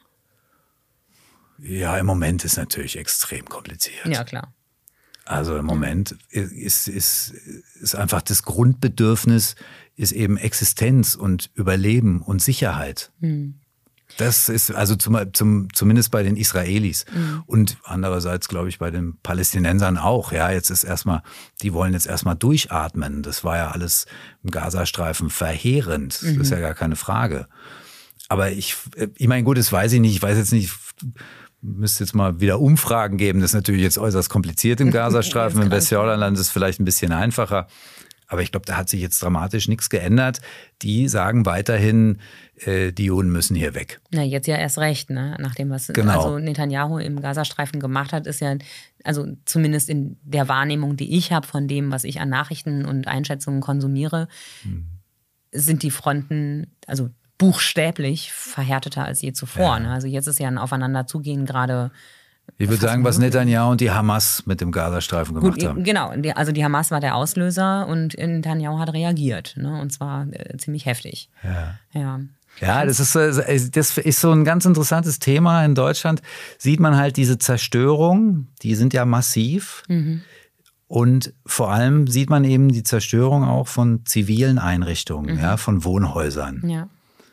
Ja, im Moment ist natürlich extrem kompliziert. Ja, klar. Also im Moment ist, ist, ist einfach das Grundbedürfnis ist eben Existenz und Überleben und Sicherheit. Mhm. Das ist also zum, zum, zumindest bei den Israelis mhm. und andererseits glaube ich bei den Palästinensern auch. Ja, jetzt ist erstmal, die wollen jetzt erstmal durchatmen. Das war ja alles im Gazastreifen verheerend. Mhm. Das ist ja gar keine Frage. Aber ich, ich meine, gut, das weiß ich nicht. Ich weiß jetzt nicht, müsste jetzt mal wieder Umfragen geben. Das ist natürlich jetzt äußerst kompliziert im Gazastreifen. Im Westjordanland ist es vielleicht ein bisschen einfacher. Aber ich glaube, da hat sich jetzt dramatisch nichts geändert. Die sagen weiterhin, äh, die Juden müssen hier weg. Na, jetzt ja erst recht, ne? Nach dem, was genau. also Netanyahu im Gazastreifen gemacht hat, ist ja, also zumindest in der Wahrnehmung, die ich habe von dem, was ich an Nachrichten und Einschätzungen konsumiere, hm. sind die Fronten, also buchstäblich verhärteter als je zuvor. Ja. Ne? Also jetzt ist ja ein Aufeinanderzugehen gerade. Ich würde sagen, was Netanyahu und die Hamas mit dem Gazastreifen gemacht Gut, haben. Genau, also die Hamas war der Auslöser und Netanyahu hat reagiert, ne? Und zwar äh, ziemlich heftig. Ja. Ja. Ja, das ist, das ist so ein ganz interessantes Thema. In Deutschland sieht man halt diese Zerstörung, die sind ja massiv. Mhm. Und vor allem sieht man eben die Zerstörung auch von zivilen Einrichtungen, mhm. ja, von Wohnhäusern. Ja.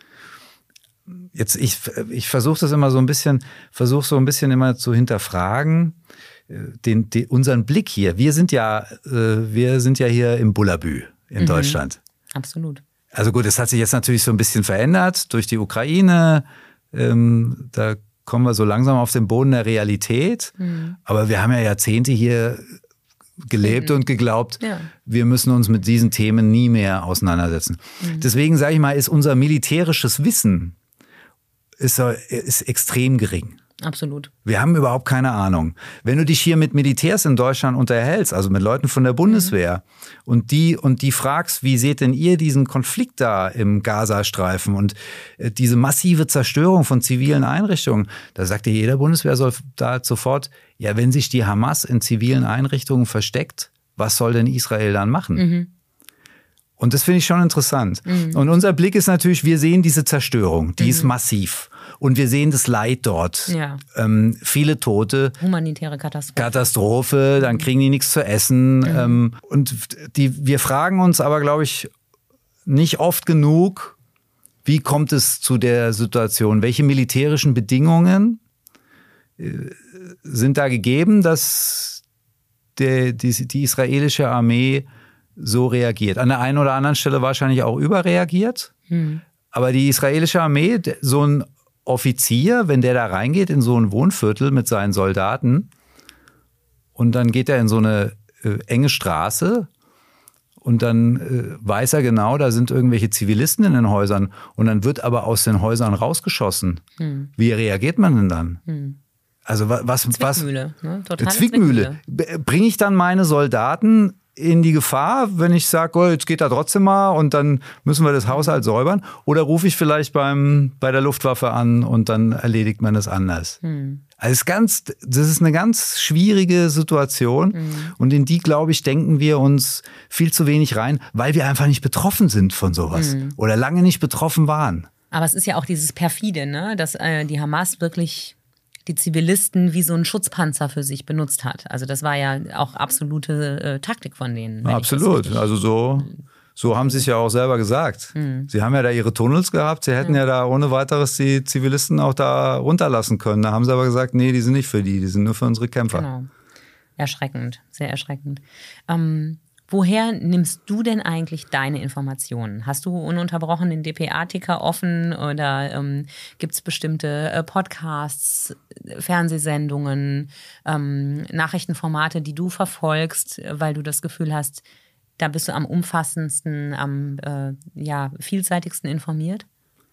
Jetzt, ich, ich versuche das immer so ein bisschen, versuche so ein bisschen immer zu hinterfragen, den, den, unseren Blick hier. Wir sind ja, wir sind ja hier im Bullabü in mhm. Deutschland. Absolut. Also gut, es hat sich jetzt natürlich so ein bisschen verändert durch die Ukraine. Ähm, da kommen wir so langsam auf den Boden der Realität. Mhm. Aber wir haben ja Jahrzehnte hier gelebt mhm. und geglaubt, ja. wir müssen uns mit diesen Themen nie mehr auseinandersetzen. Mhm. Deswegen sage ich mal, ist unser militärisches Wissen ist, ist extrem gering. Absolut. Wir haben überhaupt keine Ahnung. Wenn du dich hier mit Militärs in Deutschland unterhältst, also mit Leuten von der Bundeswehr, mhm. und die und die fragst, wie seht denn ihr diesen Konflikt da im Gazastreifen und diese massive Zerstörung von zivilen Einrichtungen, da sagt dir jeder Bundeswehrsoldat sofort, ja, wenn sich die Hamas in zivilen Einrichtungen versteckt, was soll denn Israel dann machen? Mhm. Und das finde ich schon interessant. Mhm. Und unser Blick ist natürlich, wir sehen diese Zerstörung, die mhm. ist massiv. Und wir sehen das Leid dort. Ja. Ähm, viele Tote. Humanitäre Katastrophe. Katastrophe, dann kriegen die nichts zu essen. Mhm. Ähm, und die, wir fragen uns aber, glaube ich, nicht oft genug, wie kommt es zu der Situation? Welche militärischen Bedingungen äh, sind da gegeben, dass der, die, die israelische Armee so reagiert? An der einen oder anderen Stelle wahrscheinlich auch überreagiert. Mhm. Aber die israelische Armee, so ein Offizier, wenn der da reingeht in so ein Wohnviertel mit seinen Soldaten und dann geht er in so eine äh, enge Straße und dann äh, weiß er genau, da sind irgendwelche Zivilisten in den Häusern und dann wird aber aus den Häusern rausgeschossen. Hm. Wie reagiert man denn dann? Hm. Also was... Zwickmühle. Was, ne? Totale Zwickmühle. Zwickmühle. Bringe ich dann meine Soldaten in die Gefahr, wenn ich sage, oh, jetzt geht da trotzdem mal und dann müssen wir das Haus halt säubern? Oder rufe ich vielleicht beim, bei der Luftwaffe an und dann erledigt man das anders? Hm. Also es ist ganz, das ist eine ganz schwierige Situation hm. und in die, glaube ich, denken wir uns viel zu wenig rein, weil wir einfach nicht betroffen sind von sowas hm. oder lange nicht betroffen waren. Aber es ist ja auch dieses Perfide, ne? Dass äh, die Hamas wirklich die Zivilisten wie so einen Schutzpanzer für sich benutzt hat. Also das war ja auch absolute äh, Taktik von denen. Absolut. Also so, so haben sie es ja auch selber gesagt. Mhm. Sie haben ja da ihre Tunnels gehabt. Sie hätten ja. ja da ohne weiteres die Zivilisten auch da runterlassen können. Da haben sie aber gesagt, nee, die sind nicht für die, die sind nur für unsere Kämpfer. Genau. Erschreckend, sehr erschreckend. Ähm, Woher nimmst du denn eigentlich deine Informationen? Hast du ununterbrochen den D P A-Ticker offen oder ähm, gibt es bestimmte äh, Podcasts, Fernsehsendungen, ähm, Nachrichtenformate, die du verfolgst, weil du das Gefühl hast, da bist du am umfassendsten, am äh, ja, vielseitigsten informiert?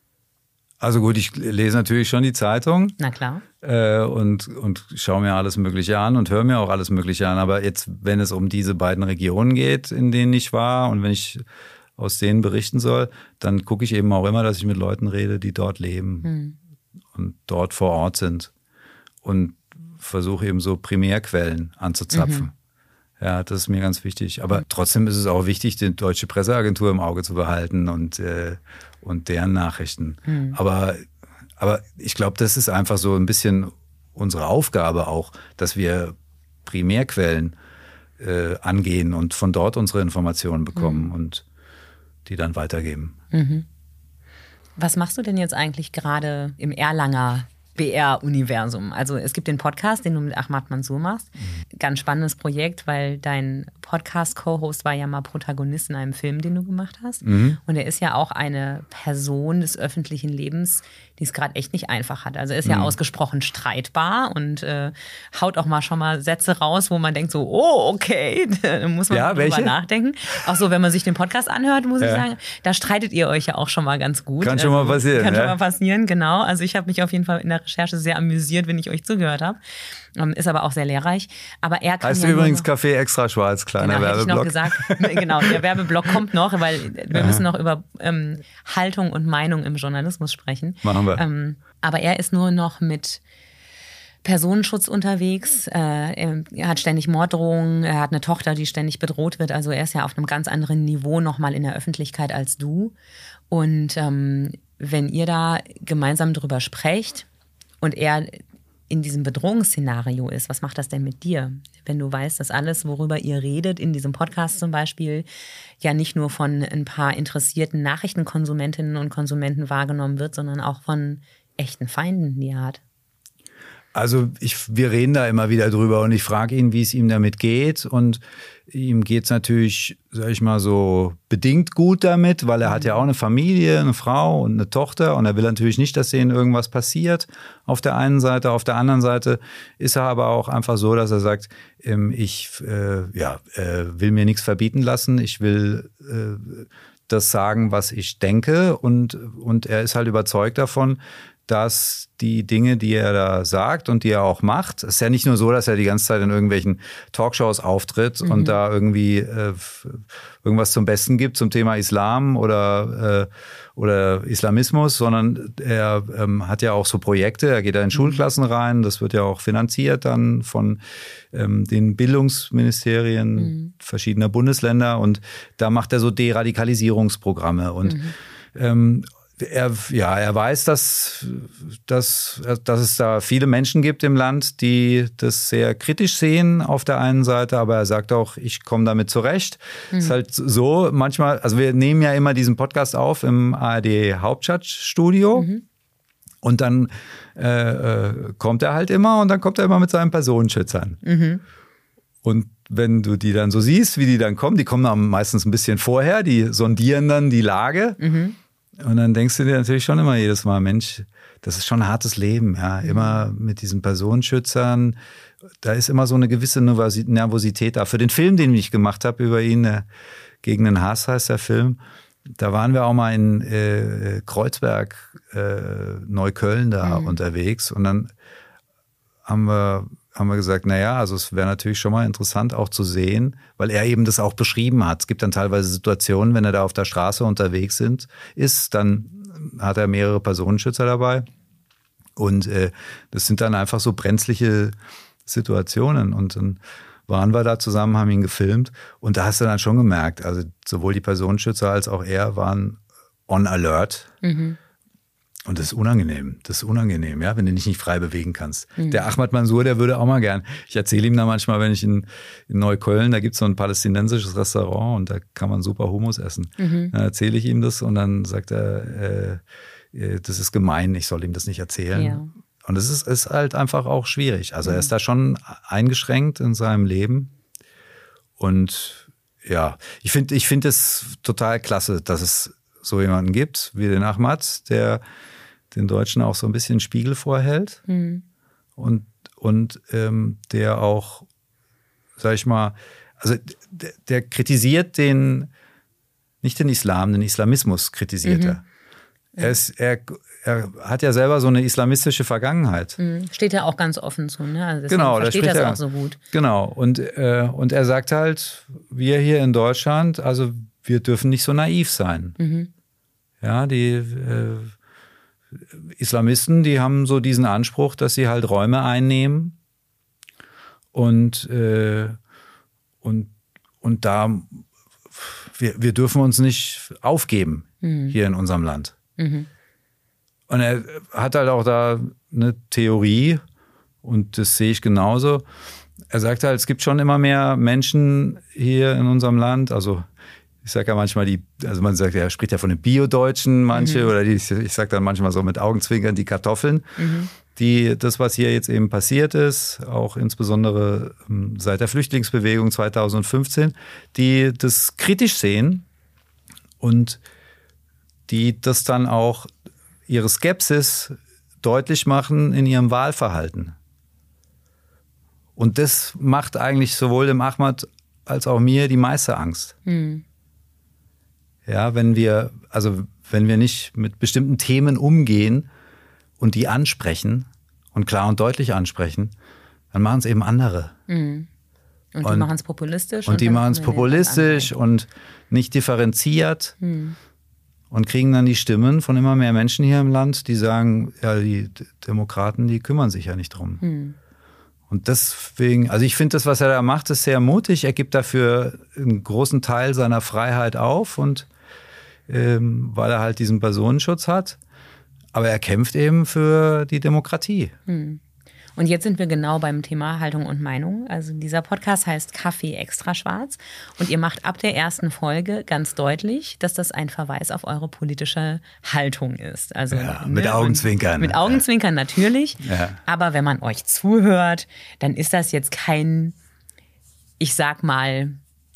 Also gut, ich lese natürlich schon die Zeitung. Na klar. Äh, und, und schaue mir alles Mögliche an und höre mir auch alles Mögliche an. Aber jetzt, wenn es um diese beiden Regionen geht, in denen ich war und wenn ich aus denen berichten soll, dann gucke ich eben auch immer, dass ich mit Leuten rede, die dort leben hm. und dort vor Ort sind. Und versuche eben so Primärquellen anzuzapfen. Mhm. Ja, das ist mir ganz wichtig. Aber trotzdem ist es auch wichtig, die Deutsche Presseagentur im Auge zu behalten und, äh, und deren Nachrichten. Mhm. Aber, aber ich glaube, das ist einfach so ein bisschen unsere Aufgabe auch, dass wir Primärquellen äh, angehen und von dort unsere Informationen bekommen mhm. und die dann weitergeben. Mhm. Was machst du denn jetzt eigentlich gerade im Erlanger B R-Universum? Also es gibt den Podcast, den du mit Ahmad Mansour machst. Mhm. Ganz spannendes Projekt, weil dein Podcast-Co-Host war ja mal Protagonist in einem Film, den du gemacht hast. Mhm. Und er ist ja auch eine Person des öffentlichen Lebens, die es gerade echt nicht einfach hat. Also er ist mhm. ja ausgesprochen streitbar und äh, haut auch mal schon mal Sätze raus, wo man denkt so, oh, okay, da muss man ja, drüber nachdenken. Auch so, wenn man sich den Podcast anhört, muss ja. ich sagen, da streitet ihr euch ja auch schon mal ganz gut. Kann schon also, mal passieren. Kann ja? schon mal passieren, genau. Also ich habe mich auf jeden Fall in der Recherche sehr amüsiert, wenn ich euch zugehört habe. Ist aber auch sehr lehrreich. Aber er kann heißt ja übrigens Café Extra Schwarz, kleiner genau, Werbeblock. Hätte ich noch gesagt. Genau, der Werbeblock kommt noch, weil wir müssen noch über ähm, Haltung und Meinung im Journalismus sprechen. Machen wir. Ähm, aber er ist nur noch mit Personenschutz unterwegs. Äh, er hat ständig Morddrohungen. Er hat eine Tochter, die ständig bedroht wird. Also er ist ja auf einem ganz anderen Niveau nochmal in der Öffentlichkeit als du. Und ähm, wenn ihr da gemeinsam drüber sprecht und er in diesem Bedrohungsszenario ist, was macht das denn mit dir? Wenn du weißt, dass alles, worüber ihr redet, in diesem Podcast zum Beispiel, ja nicht nur von ein paar interessierten Nachrichtenkonsumentinnen und Konsumenten wahrgenommen wird, sondern auch von echten Feinden, die er hat. Also ich, wir reden da immer wieder drüber und ich frage ihn, wie es ihm damit geht und ihm geht es natürlich, sag ich mal so, bedingt gut damit, weil er mhm. hat ja auch eine Familie, eine Frau und eine Tochter und er will natürlich nicht, dass denen irgendwas passiert auf der einen Seite. Auf der anderen Seite ist er aber auch einfach so, dass er sagt, ähm, ich äh, ja, äh, will mir nichts verbieten lassen, ich will äh, das sagen, was ich denke und, und er ist halt überzeugt davon, dass die Dinge, die er da sagt und die er auch macht, es ist ja nicht nur so, dass er die ganze Zeit in irgendwelchen Talkshows auftritt mhm. und da irgendwie äh, irgendwas zum Besten gibt zum Thema Islam oder, äh, oder Islamismus, sondern er ähm, hat ja auch so Projekte, er geht da in mhm. Schulklassen rein, das wird ja auch finanziert dann von ähm, den Bildungsministerien mhm. verschiedener Bundesländer und da macht er so Deradikalisierungsprogramme und mhm. ähm, Er, ja, er weiß, dass, dass, dass es da viele Menschen gibt im Land, die das sehr kritisch sehen auf der einen Seite, aber er sagt auch, ich komme damit zurecht. Mhm. Ist halt so, manchmal, also wir nehmen ja immer diesen Podcast auf im A R D Hauptstadtstudio mhm. und dann äh, kommt er halt immer und dann kommt er immer mit seinen Personenschützern. Mhm. Und wenn du die dann so siehst, wie die dann kommen, die kommen dann meistens ein bisschen vorher, die sondieren dann die Lage. Mhm. Und dann denkst du dir natürlich schon immer jedes Mal, Mensch, das ist schon ein hartes Leben, ja, immer mit diesen Personenschützern. Da ist immer so eine gewisse Nervosität da. Für den Film, den ich gemacht habe über ihn, äh, Gegen den Hass heißt der Film, da waren wir auch mal in äh, Kreuzberg, äh, Neukölln da mhm. unterwegs. Und dann haben wir, haben wir gesagt, naja, also es wäre natürlich schon mal interessant auch zu sehen, weil er eben das auch beschrieben hat. Es gibt dann teilweise Situationen, wenn er da auf der Straße unterwegs sind, ist, dann hat er mehrere Personenschützer dabei. Und äh, das sind dann einfach so brenzliche Situationen. Und dann waren wir da zusammen, haben ihn gefilmt. Und da hast du dann schon gemerkt, also sowohl die Personenschützer als auch er waren on alert. Mhm. Und das ist unangenehm. Das ist unangenehm, ja, wenn du dich nicht frei bewegen kannst. Mhm. Der Ahmad Mansour, der würde auch mal gern. Ich erzähle ihm da manchmal, wenn ich in, in Neukölln, da gibt es so ein palästinensisches Restaurant und da kann man super Hummus essen. Mhm. Dann erzähle ich ihm das und dann sagt er, äh, das ist gemein, ich soll ihm das nicht erzählen. Ja. Und es ist, ist halt einfach auch schwierig. Also mhm. er ist da schon eingeschränkt in seinem Leben. Und ja, ich finde ich finde es total klasse, dass es so jemanden gibt wie den Ahmad, der den Deutschen auch so ein bisschen Spiegel vorhält. Mhm. Und, und ähm, der auch, sag ich mal, also der, der kritisiert den, nicht den Islam, den Islamismus kritisiert mhm. er. Er, ist, er, er hat ja selber so eine islamistische Vergangenheit. Steht ja auch ganz offen zu, ne? Also genau, versteht das er er auch so gut. Genau, und, äh, und er sagt halt, wir hier in Deutschland, also wir dürfen nicht so naiv sein. Mhm. Ja, die äh, Islamisten, die haben so diesen Anspruch, dass sie halt Räume einnehmen und, äh, und, und da, wir, wir dürfen uns nicht aufgeben mhm. hier in unserem Land. Mhm. Und er hat halt auch da eine Theorie und das sehe ich genauso. Er sagt halt, es gibt schon immer mehr Menschen hier in unserem Land, also ich sage ja manchmal die, also man sagt, er spricht ja von den Bio-Deutschen manche mhm. oder die, ich sage dann manchmal so mit Augenzwinkern die Kartoffeln, mhm. die das, was hier jetzt eben passiert ist, auch insbesondere seit der Flüchtlingsbewegung zweitausendfünfzehn, die das kritisch sehen und die das dann auch ihre Skepsis deutlich machen in ihrem Wahlverhalten. Und das macht eigentlich sowohl dem Ahmad als auch mir die meiste Angst. Mhm. Ja, wenn wir, also wenn wir nicht mit bestimmten Themen umgehen und die ansprechen und klar und deutlich ansprechen, dann machen es eben andere. Mhm. Und die machen es populistisch. Und, und die machen es populistisch und nicht differenziert. Mhm. Und kriegen dann die Stimmen von immer mehr Menschen hier im Land, die sagen, ja, die Demokraten, die kümmern sich ja nicht drum. Hm. Und deswegen, also ich finde das, was er da macht, ist sehr mutig. Er gibt dafür einen großen Teil seiner Freiheit auf und ähm, weil er halt diesen Personenschutz hat. Aber er kämpft eben für die Demokratie. Hm. Und jetzt sind wir genau beim Thema Haltung und Meinung. Also dieser Podcast heißt Kaffee extra schwarz. Und ihr macht ab der ersten Folge ganz deutlich, dass das ein Verweis auf eure politische Haltung ist. Also ja, mit ne, Augenzwinkern. Mit Augenzwinkern natürlich. Ja. Aber wenn man euch zuhört, dann ist das jetzt kein, ich sag mal,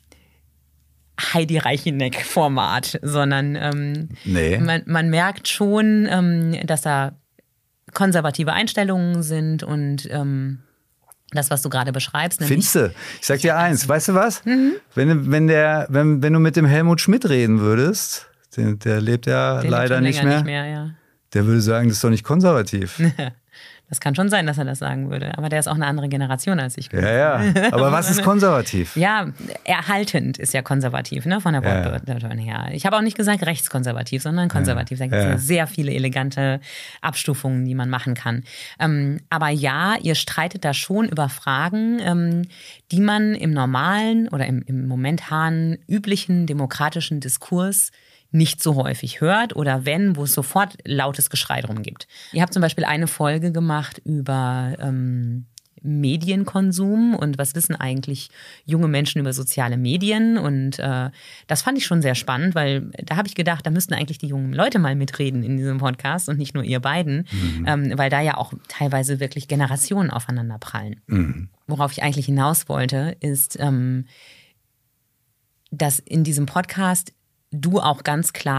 Heidi Reicheneck-Format, sondern ähm, nee. man, man merkt schon, ähm, dass da konservative Einstellungen sind und ähm, das, was du gerade beschreibst. Findest du? Ich sag dir eins, weißt du was? Mhm. Wenn, wenn, der, wenn, wenn du mit dem Helmut Schmidt reden würdest, der, der lebt ja der leider lebt nicht mehr, nicht mehr ja. Der würde sagen, das ist doch nicht konservativ. Das kann schon sein, dass er das sagen würde. Aber der ist auch eine andere Generation als ich. Ja, ja. Aber was ist konservativ? Ja, erhaltend ist ja konservativ, ne, von der Wortbedeutung her. Ich habe auch nicht gesagt rechtskonservativ, sondern konservativ. Da gibt es ja. ja sehr viele elegante Abstufungen, die man machen kann. Ähm, aber ja, ihr streitet da schon über Fragen, ähm, die man im normalen oder im, im momentan üblichen demokratischen Diskurs nicht so häufig hört oder wenn, wo es sofort lautes Geschrei drum gibt. Ihr habt zum Beispiel eine Folge gemacht über ähm, Medienkonsum und was wissen eigentlich junge Menschen über soziale Medien und äh, das fand ich schon sehr spannend, weil da habe ich gedacht, da müssten eigentlich die jungen Leute mal mitreden in diesem Podcast und nicht nur ihr beiden, mhm. ähm, weil da ja auch teilweise wirklich Generationen aufeinander prallen. Mhm. Worauf ich eigentlich hinaus wollte, ist, ähm, dass in diesem Podcast du auch ganz klar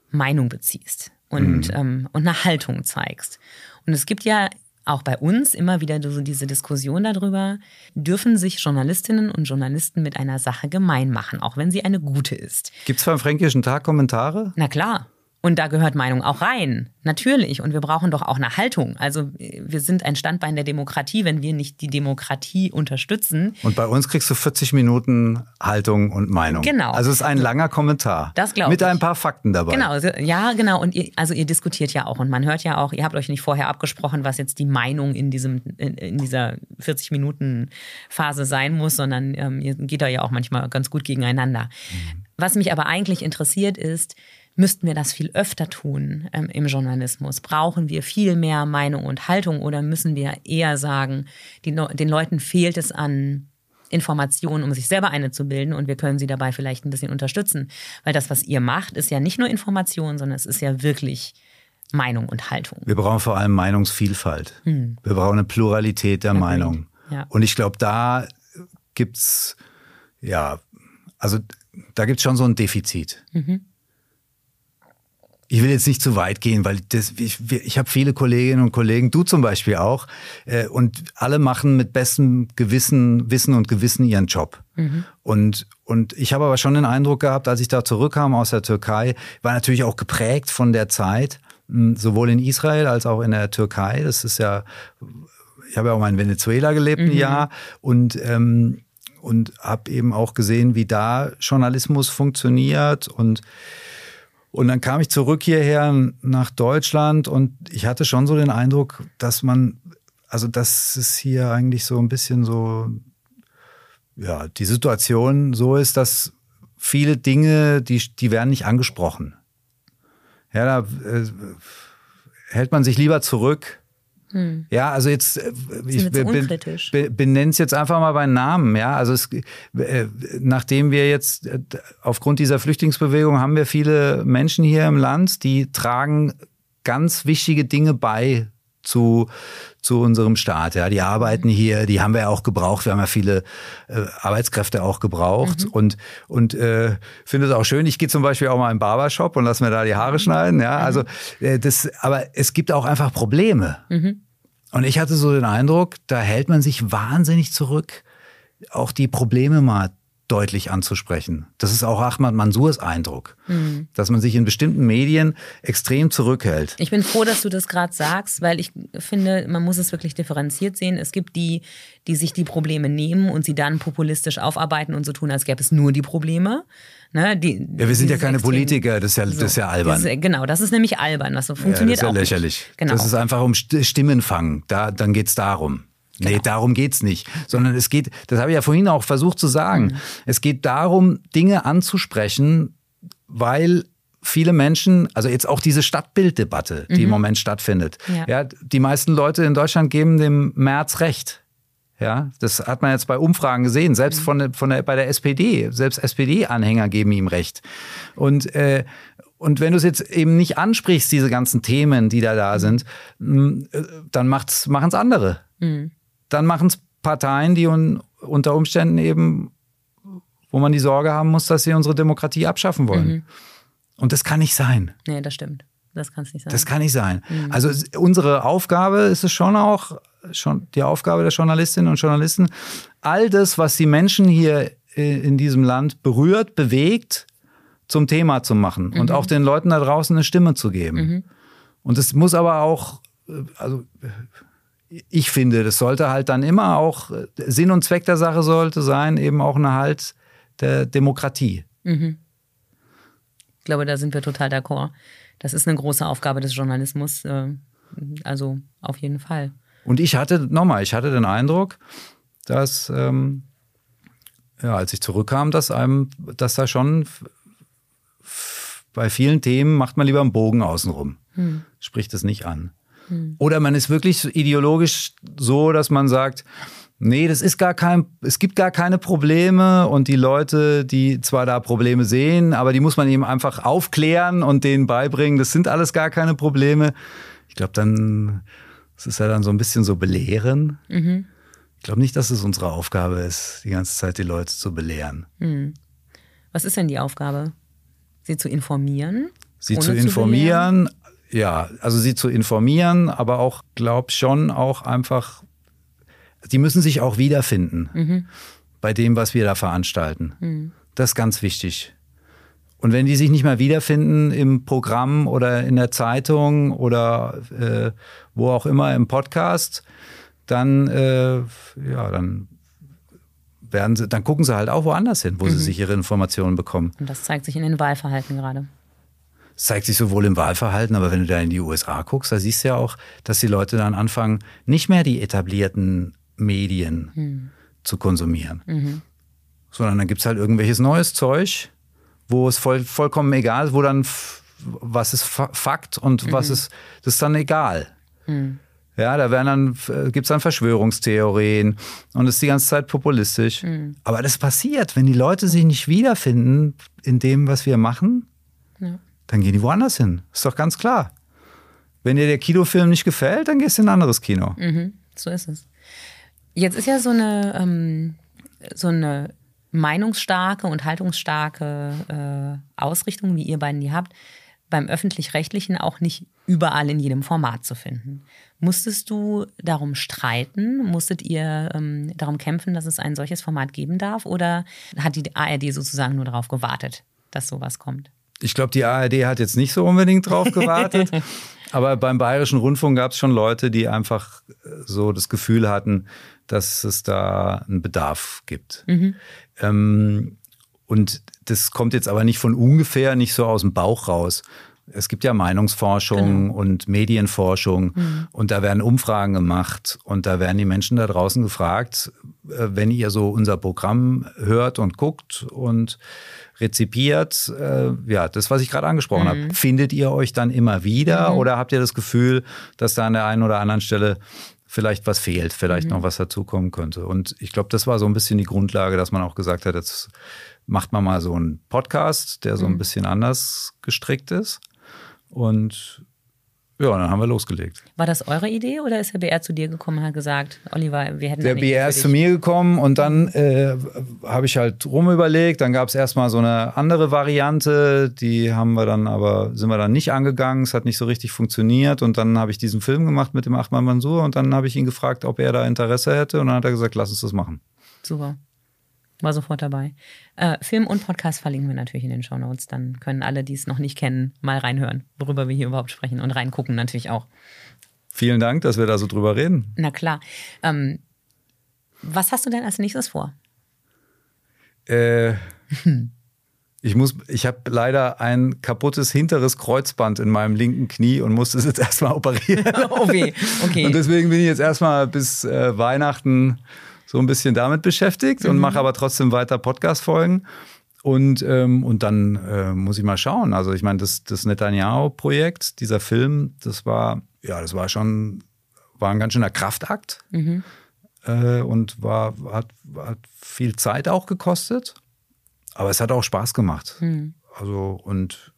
Meinung beziehst und, mhm. ähm, und eine Haltung zeigst. Und es gibt ja auch bei uns immer wieder so diese Diskussion darüber, dürfen sich Journalistinnen und Journalisten mit einer Sache gemein machen, auch wenn sie eine gute ist. Gibt es beim Fränkischen Tag Kommentare? Na klar. Und da gehört Meinung auch rein, natürlich. Und wir brauchen doch auch eine Haltung. Also wir sind ein Standbein der Demokratie, wenn wir nicht die Demokratie unterstützen. Und bei uns kriegst du vierzig Minuten Haltung und Meinung. Genau. Also es ist ein langer Kommentar. Das glaube ich. Mit ein paar Fakten dabei. Genau, ja, genau. Und ihr, also ihr diskutiert ja auch und man hört ja auch, ihr habt euch nicht vorher abgesprochen, was jetzt die Meinung in diesem in, in dieser vierzig Minuten Phase sein muss, sondern ähm, ihr geht da ja auch manchmal ganz gut gegeneinander. Mhm. Was mich aber eigentlich interessiert ist, müssten wir das viel öfter tun ähm, im Journalismus? Brauchen wir viel mehr Meinung und Haltung oder müssen wir eher sagen, die, den Leuten fehlt es an Informationen, um sich selber eine zu bilden und wir können sie dabei vielleicht ein bisschen unterstützen? Weil das, was ihr macht, ist ja nicht nur Information, sondern es ist ja wirklich Meinung und Haltung. Wir brauchen vor allem Meinungsvielfalt. Hm. Wir brauchen eine Pluralität der Agreed. Meinung. Ja. Und ich glaube, da gibt's, ja, also da gibt's schon so ein Defizit. Mhm. Ich will jetzt nicht zu weit gehen, weil das, ich, ich habe viele Kolleginnen und Kollegen, du zum Beispiel auch, äh, und alle machen mit bestem Gewissen, Wissen und Gewissen ihren Job. Mhm. Und, und ich habe aber schon den Eindruck gehabt, als ich da zurückkam aus der Türkei, war natürlich auch geprägt von der Zeit, sowohl in Israel als auch in der Türkei. Das ist ja, ich habe ja auch mal in Venezuela gelebt ein mhm. Jahr und ähm, und habe eben auch gesehen, wie da Journalismus funktioniert und Und dann kam ich zurück hierher nach Deutschland und ich hatte schon so den Eindruck, dass man, also dass es hier eigentlich so ein bisschen so, ja, die Situation so ist, dass viele Dinge, die, die werden nicht angesprochen. Ja, da äh, hält man sich lieber zurück. Hm. Ja, also jetzt, ich benenne es jetzt einfach mal beim Namen. Ja, also es, äh, nachdem wir jetzt äh, aufgrund dieser Flüchtlingsbewegung haben wir viele Menschen hier im Land, die tragen ganz wichtige Dinge bei zu zu unserem Staat. Ja, die arbeiten hier, die haben wir ja auch gebraucht. Wir haben ja viele äh, Arbeitskräfte auch gebraucht mhm. und und äh, finde es auch schön. Ich gehe zum Beispiel auch mal im Barbershop und lass mir da die Haare schneiden. Ja, mhm. also äh, das. Aber es gibt auch einfach Probleme. Mhm. Und ich hatte so den Eindruck, da hält man sich wahnsinnig zurück, auch die Probleme mal deutlich anzusprechen. Das ist auch Ahmad Mansours Eindruck, mhm. dass man sich in bestimmten Medien extrem zurückhält. Ich bin froh, dass du das gerade sagst, weil ich finde, man muss es wirklich differenziert sehen. Es gibt die, die sich die Probleme nehmen und sie dann populistisch aufarbeiten und so tun, als gäbe es nur die Probleme. Ne, die, ja, wir sind ja keine extrem, Politiker, das ist ja, das ist ja albern. Das ist, genau, das ist nämlich albern, das so funktioniert ja, das ist ja auch lächerlich. Nicht. Genau. Das ist einfach um Stimmenfang, da, dann geht's darum. Nee, genau. Darum geht's nicht. Sondern es geht, das habe ich ja vorhin auch versucht zu sagen, mhm. es geht darum, Dinge anzusprechen, weil viele Menschen, also jetzt auch diese Stadtbilddebatte, die mhm. im Moment stattfindet. Ja. Ja, die meisten Leute in Deutschland geben dem Merz recht. Ja, das hat man jetzt bei Umfragen gesehen, selbst von, von der, bei der S P D, selbst S P D-Anhänger geben ihm recht. Und, äh, und wenn du es jetzt eben nicht ansprichst, diese ganzen Themen, die da da sind, dann macht's, machen's andere. Mhm. Dann machen es Parteien, die un, unter Umständen eben, wo man die Sorge haben muss, dass sie unsere Demokratie abschaffen wollen. Mhm. Und das kann nicht sein. Nee, das stimmt. Das kann es nicht sein. Das kann nicht sein. Mhm. Also unsere Aufgabe ist es schon auch, schon die Aufgabe der Journalistinnen und Journalisten, all das, was die Menschen hier in diesem Land berührt, bewegt, zum Thema zu machen mhm. und auch den Leuten da draußen eine Stimme zu geben. Mhm. Und es muss aber auch, also ich finde, das sollte halt dann immer auch, Sinn und Zweck der Sache sollte sein, eben auch ein Erhalt der Demokratie. Mhm. Ich glaube, da sind wir total d'accord. Das ist eine große Aufgabe des Journalismus, also auf jeden Fall. Und ich hatte, nochmal, ich hatte den Eindruck, dass, ähm, ja, als ich zurückkam, dass einem, dass da schon bei vielen Themen macht man lieber einen Bogen außenrum, hm. spricht es nicht an. Oder man ist wirklich ideologisch so, dass man sagt, nee, das ist gar kein, es gibt gar keine Probleme und die Leute, die zwar da Probleme sehen, aber die muss man eben einfach aufklären und denen beibringen, das sind alles gar keine Probleme. Ich glaube dann, das ist ja dann so ein bisschen so belehren. Mhm. Ich glaube nicht, dass es unsere Aufgabe ist, die ganze Zeit die Leute zu belehren. Mhm. Was ist denn die Aufgabe? Sie zu informieren? Sie Ohne zu informieren, zu ja, also sie zu informieren, aber auch, glaub schon, auch einfach, die müssen sich auch wiederfinden mhm. bei dem, was wir da veranstalten. Mhm. Das ist ganz wichtig. Und wenn die sich nicht mehr wiederfinden im Programm oder in der Zeitung oder äh, wo auch immer im Podcast, dann, äh, ja, dann werden sie, dann gucken sie halt auch woanders hin, wo mhm. sie sich ihre Informationen bekommen. Und das zeigt sich in den Wahlverhalten gerade. Das zeigt sich sowohl im Wahlverhalten, aber wenn du da in die U S A guckst, da siehst du ja auch, dass die Leute dann anfangen, nicht mehr die etablierten Medien mhm. zu konsumieren. Mhm. Sondern dann gibt's halt irgendwelches neues Zeug, wo es voll, vollkommen egal ist, wo dann, was ist Fakt und mhm. was ist, das ist dann egal. Mhm. Ja, da werden dann, gibt's dann Verschwörungstheorien und es ist die ganze Zeit populistisch. Mhm. Aber das passiert, wenn die Leute sich nicht wiederfinden in dem, was wir machen, ja. dann gehen die woanders hin. Ist doch ganz klar. Wenn dir der Kinofilm nicht gefällt, dann gehst du in ein anderes Kino. Mhm. So ist es. Jetzt ist ja so eine, ähm, so eine meinungsstarke und haltungsstarke äh, Ausrichtung, wie ihr beiden die habt, beim Öffentlich-Rechtlichen auch nicht überall in jedem Format zu finden. Musstest du darum streiten? Musstet ihr ähm, darum kämpfen, dass es ein solches Format geben darf? Oder hat die A R D sozusagen nur darauf gewartet, dass sowas kommt? Ich glaube, die A R D hat jetzt nicht so unbedingt drauf gewartet. Aber beim Bayerischen Rundfunk gab es schon Leute, die einfach so das Gefühl hatten, dass es da einen Bedarf gibt. Mhm. Ähm, und das kommt jetzt aber nicht von ungefähr, nicht so aus dem Bauch raus. Es gibt ja Meinungsforschung genau. und Medienforschung mhm. und da werden Umfragen gemacht und da werden die Menschen da draußen gefragt, wenn ihr so unser Programm hört und guckt und rezipiert, äh, ja, das, was ich gerade angesprochen mhm. habe, findet ihr euch dann immer wieder mhm. oder habt ihr das Gefühl, dass da an der einen oder anderen Stelle vielleicht was fehlt, vielleicht mhm. noch was dazukommen könnte? Und ich glaube, das war so ein bisschen die Grundlage, dass man auch gesagt hat, jetzt macht man mal so einen Podcast, der so ein bisschen anders gestrickt ist. Und ja, dann haben wir losgelegt. War das eure Idee oder ist der B R zu dir gekommen und hat gesagt, Oliver, wir hätten Der B R ist zu mir gekommen und dann äh, habe ich halt rumüberlegt. Dann gab es erstmal so eine andere Variante, die haben wir dann aber, sind wir dann nicht angegangen. Es hat nicht so richtig funktioniert und dann habe ich diesen Film gemacht mit dem Ahmad Mansour und dann habe ich ihn gefragt, ob er da Interesse hätte und dann hat er gesagt, lass uns das machen. Super. War sofort dabei. Äh, Film und Podcast verlinken wir natürlich in den Shownotes. Dann können alle, die es noch nicht kennen, mal reinhören, worüber wir hier überhaupt sprechen und reingucken natürlich auch. Vielen Dank, dass wir da so drüber reden. Na klar. Ähm, was hast du denn als nächstes vor? Äh, ich muss, ich habe leider ein kaputtes hinteres Kreuzband in meinem linken Knie und musste es jetzt erstmal operieren. Oh weh, okay. Und deswegen bin ich jetzt erstmal bis äh, Weihnachten so ein bisschen damit beschäftigt und mhm. mache aber trotzdem weiter Podcast-Folgen. Und, ähm, und dann äh, muss ich mal schauen. Also ich meine, das, das Netanyahu-Projekt, dieser Film, das war, ja, das war schon, war ein ganz schöner Kraftakt mhm. äh, und war, hat, hat viel Zeit auch gekostet. Aber es hat auch Spaß gemacht. Mhm. Also und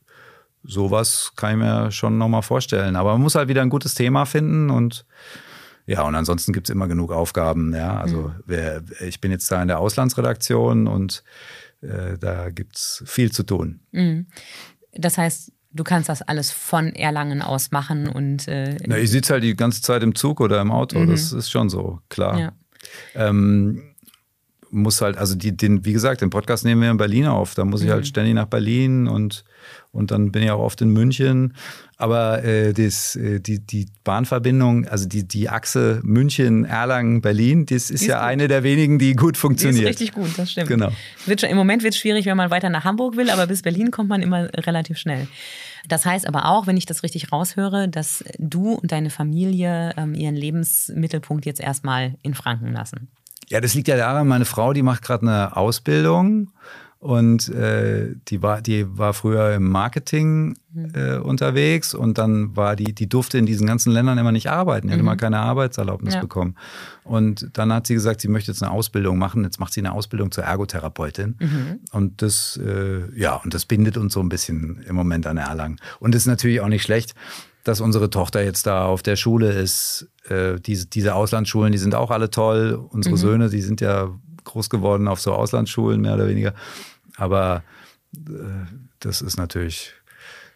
sowas kann ich mir schon nochmal vorstellen. Aber man muss halt wieder ein gutes Thema finden und ja, und ansonsten gibt's immer genug Aufgaben. Ja, also mhm. wer, ich bin jetzt da in der Auslandsredaktion und äh, da gibt's viel zu tun. Mhm. Das heißt, du kannst das alles von Erlangen aus machen und äh, Na, ich sitze halt die ganze Zeit im Zug oder im Auto. Mhm. Das ist schon so, klar. Ja. Ähm, muss halt, also die, den, wie gesagt, den Podcast nehmen wir in Berlin auf. Da muss ich mhm. halt ständig nach Berlin und, und dann bin ich auch oft in München. Aber äh, das, äh, die, die Bahnverbindung, also die, die Achse München, Erlangen, Berlin, das ist, ist ja gut. Eine der wenigen, die gut funktioniert. Die ist richtig gut, das stimmt. Genau. Wird schon, im Moment wird es schwierig, wenn man weiter nach Hamburg will, aber bis Berlin kommt man immer relativ schnell. Das heißt aber auch, wenn ich das richtig raushöre, dass du und deine Familie ähm, ihren Lebensmittelpunkt jetzt erstmal in Franken lassen. Ja, das liegt ja daran, meine Frau, die macht gerade eine Ausbildung und äh, die war die war früher im Marketing äh, unterwegs und dann war die die durfte in diesen ganzen Ländern immer nicht arbeiten, die mhm. hat immer keine Arbeitserlaubnis ja. bekommen. Und dann hat sie gesagt, sie möchte jetzt eine Ausbildung machen, jetzt macht sie eine Ausbildung zur Ergotherapeutin mhm. und das äh, ja, und das bindet uns so ein bisschen im Moment an Erlangen. Und das ist natürlich auch nicht schlecht, dass unsere Tochter jetzt da auf der Schule ist. Äh, diese, diese Auslandsschulen, die sind auch alle toll. Unsere mhm. Söhne, die sind ja groß geworden auf so Auslandsschulen, mehr oder weniger. Aber äh, das ist natürlich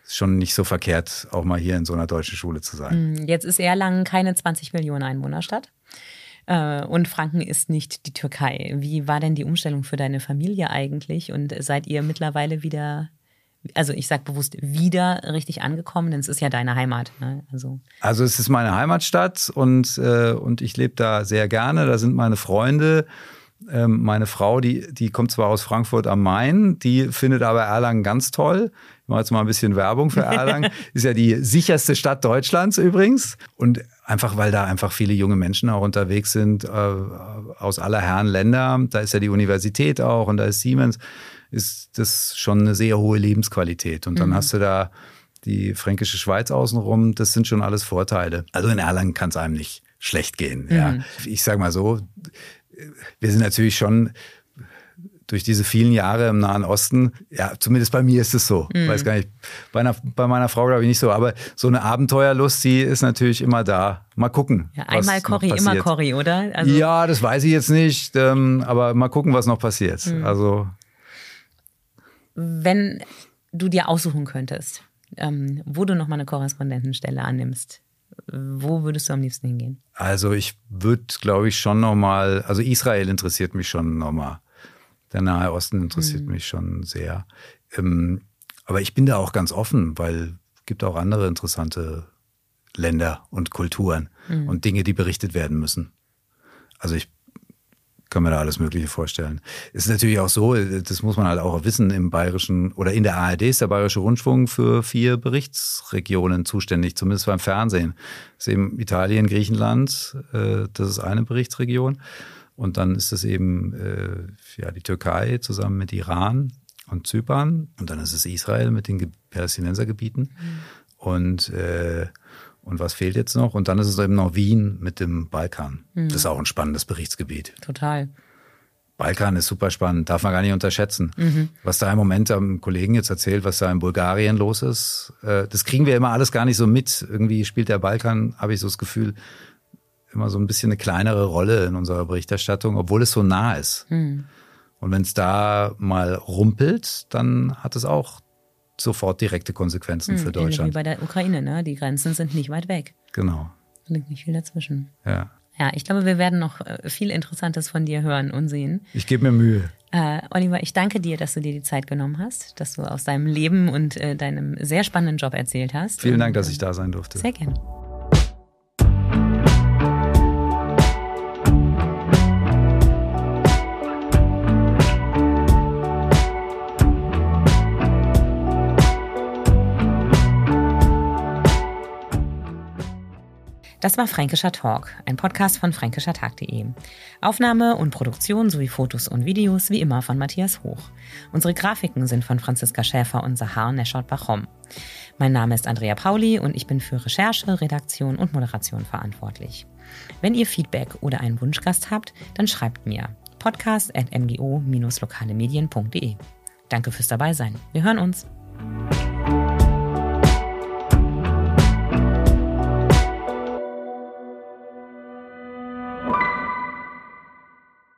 ist schon nicht so verkehrt, auch mal hier in so einer deutschen Schule zu sein. Jetzt ist Erlangen keine zwanzig Millionen Einwohnerstadt. Und Franken ist nicht die Türkei. Wie war denn die Umstellung für deine Familie eigentlich? Und seid ihr mittlerweile wieder, also ich sage bewusst wieder richtig angekommen, denn es ist ja deine Heimat. Ne? Also. also es ist meine Heimatstadt und, äh, und ich lebe da sehr gerne. Da sind meine Freunde. Ähm, meine Frau, die, die kommt zwar aus Frankfurt am Main, die findet aber Erlangen ganz toll. Ich mache jetzt mal ein bisschen Werbung für Erlangen. Ist ja die sicherste Stadt Deutschlands übrigens. Und einfach, weil da einfach viele junge Menschen auch unterwegs sind, äh, aus aller Herren Länder. Da ist ja die Universität auch und da ist Siemens. Ist das schon eine sehr hohe Lebensqualität. Und dann mhm. hast du da die fränkische Schweiz außenrum. Das sind schon alles Vorteile. Also in Erlangen kann es einem nicht schlecht gehen. Mhm. Ja. Ich sage mal so, wir sind natürlich schon durch diese vielen Jahre im Nahen Osten, ja, zumindest bei mir ist es so. Ich mhm. weiß gar nicht, bei, einer, bei meiner Frau glaube ich nicht so, aber so eine Abenteuerlust, die ist natürlich immer da. Mal gucken. Ja, einmal Corrie, immer Corrie, oder? Also ja, das weiß ich jetzt nicht, ähm, aber mal gucken, was noch passiert. Mhm. Also wenn du dir aussuchen könntest, ähm, wo du nochmal eine Korrespondentenstelle annimmst, wo würdest du am liebsten hingehen? Also ich würde, glaube ich, schon nochmal, also Israel interessiert mich schon nochmal. Der Nahe Osten interessiert mhm. mich schon sehr. Ähm, aber ich bin da auch ganz offen, weil es gibt auch andere interessante Länder und Kulturen mhm. und Dinge, die berichtet werden müssen. Also ich kann mir da alles Mögliche vorstellen. Es ist natürlich auch so, das muss man halt auch wissen, im Bayerischen oder in der A R D ist der Bayerische Rundfunk für vier Berichtsregionen zuständig, zumindest beim Fernsehen. Das ist eben Italien, Griechenland, das ist eine Berichtsregion. Und dann ist es eben ja, die Türkei zusammen mit Iran und Zypern. Und dann ist es Israel mit den Palästinensergebieten. Mhm. Und äh, Und was fehlt jetzt noch? Und dann ist es eben noch Wien mit dem Balkan. Mhm. Das ist auch ein spannendes Berichtsgebiet. Total. Balkan ist super spannend, darf man gar nicht unterschätzen. Mhm. Was da im Moment am Kollegen jetzt erzählt, was da in Bulgarien los ist, das kriegen wir immer alles gar nicht so mit. Irgendwie spielt der Balkan, habe ich so das Gefühl, immer so ein bisschen eine kleinere Rolle in unserer Berichterstattung, obwohl es so nah ist. Mhm. Und wenn es da mal rumpelt, dann hat es auch sofort direkte Konsequenzen hm, für Deutschland. Wie bei der Ukraine, ne? Die Grenzen sind nicht weit weg. Genau. Da liegt nicht viel dazwischen. Ja. Ja, ich glaube, wir werden noch viel Interessantes von dir hören und sehen. Ich gebe mir Mühe. Äh, Oliver, ich danke dir, dass du dir die Zeit genommen hast, dass du aus deinem Leben und äh, deinem sehr spannenden Job erzählt hast. Vielen und, Dank, dass ich da sein durfte. Sehr gerne. Das war Fränkischer Talk, ein Podcast von fränkischertag punkt de. Aufnahme und Produktion sowie Fotos und Videos wie immer von Matthias Hoch. Unsere Grafiken sind von Franziska Schäfer und Sahar Neschot-Bachom. Mein Name ist Andrea Pauli und ich bin für Recherche, Redaktion und Moderation verantwortlich. Wenn ihr Feedback oder einen Wunschgast habt, dann schreibt mir podcast at m g o dash lokale medien punkt de. Danke fürs Dabeisein. Wir hören uns.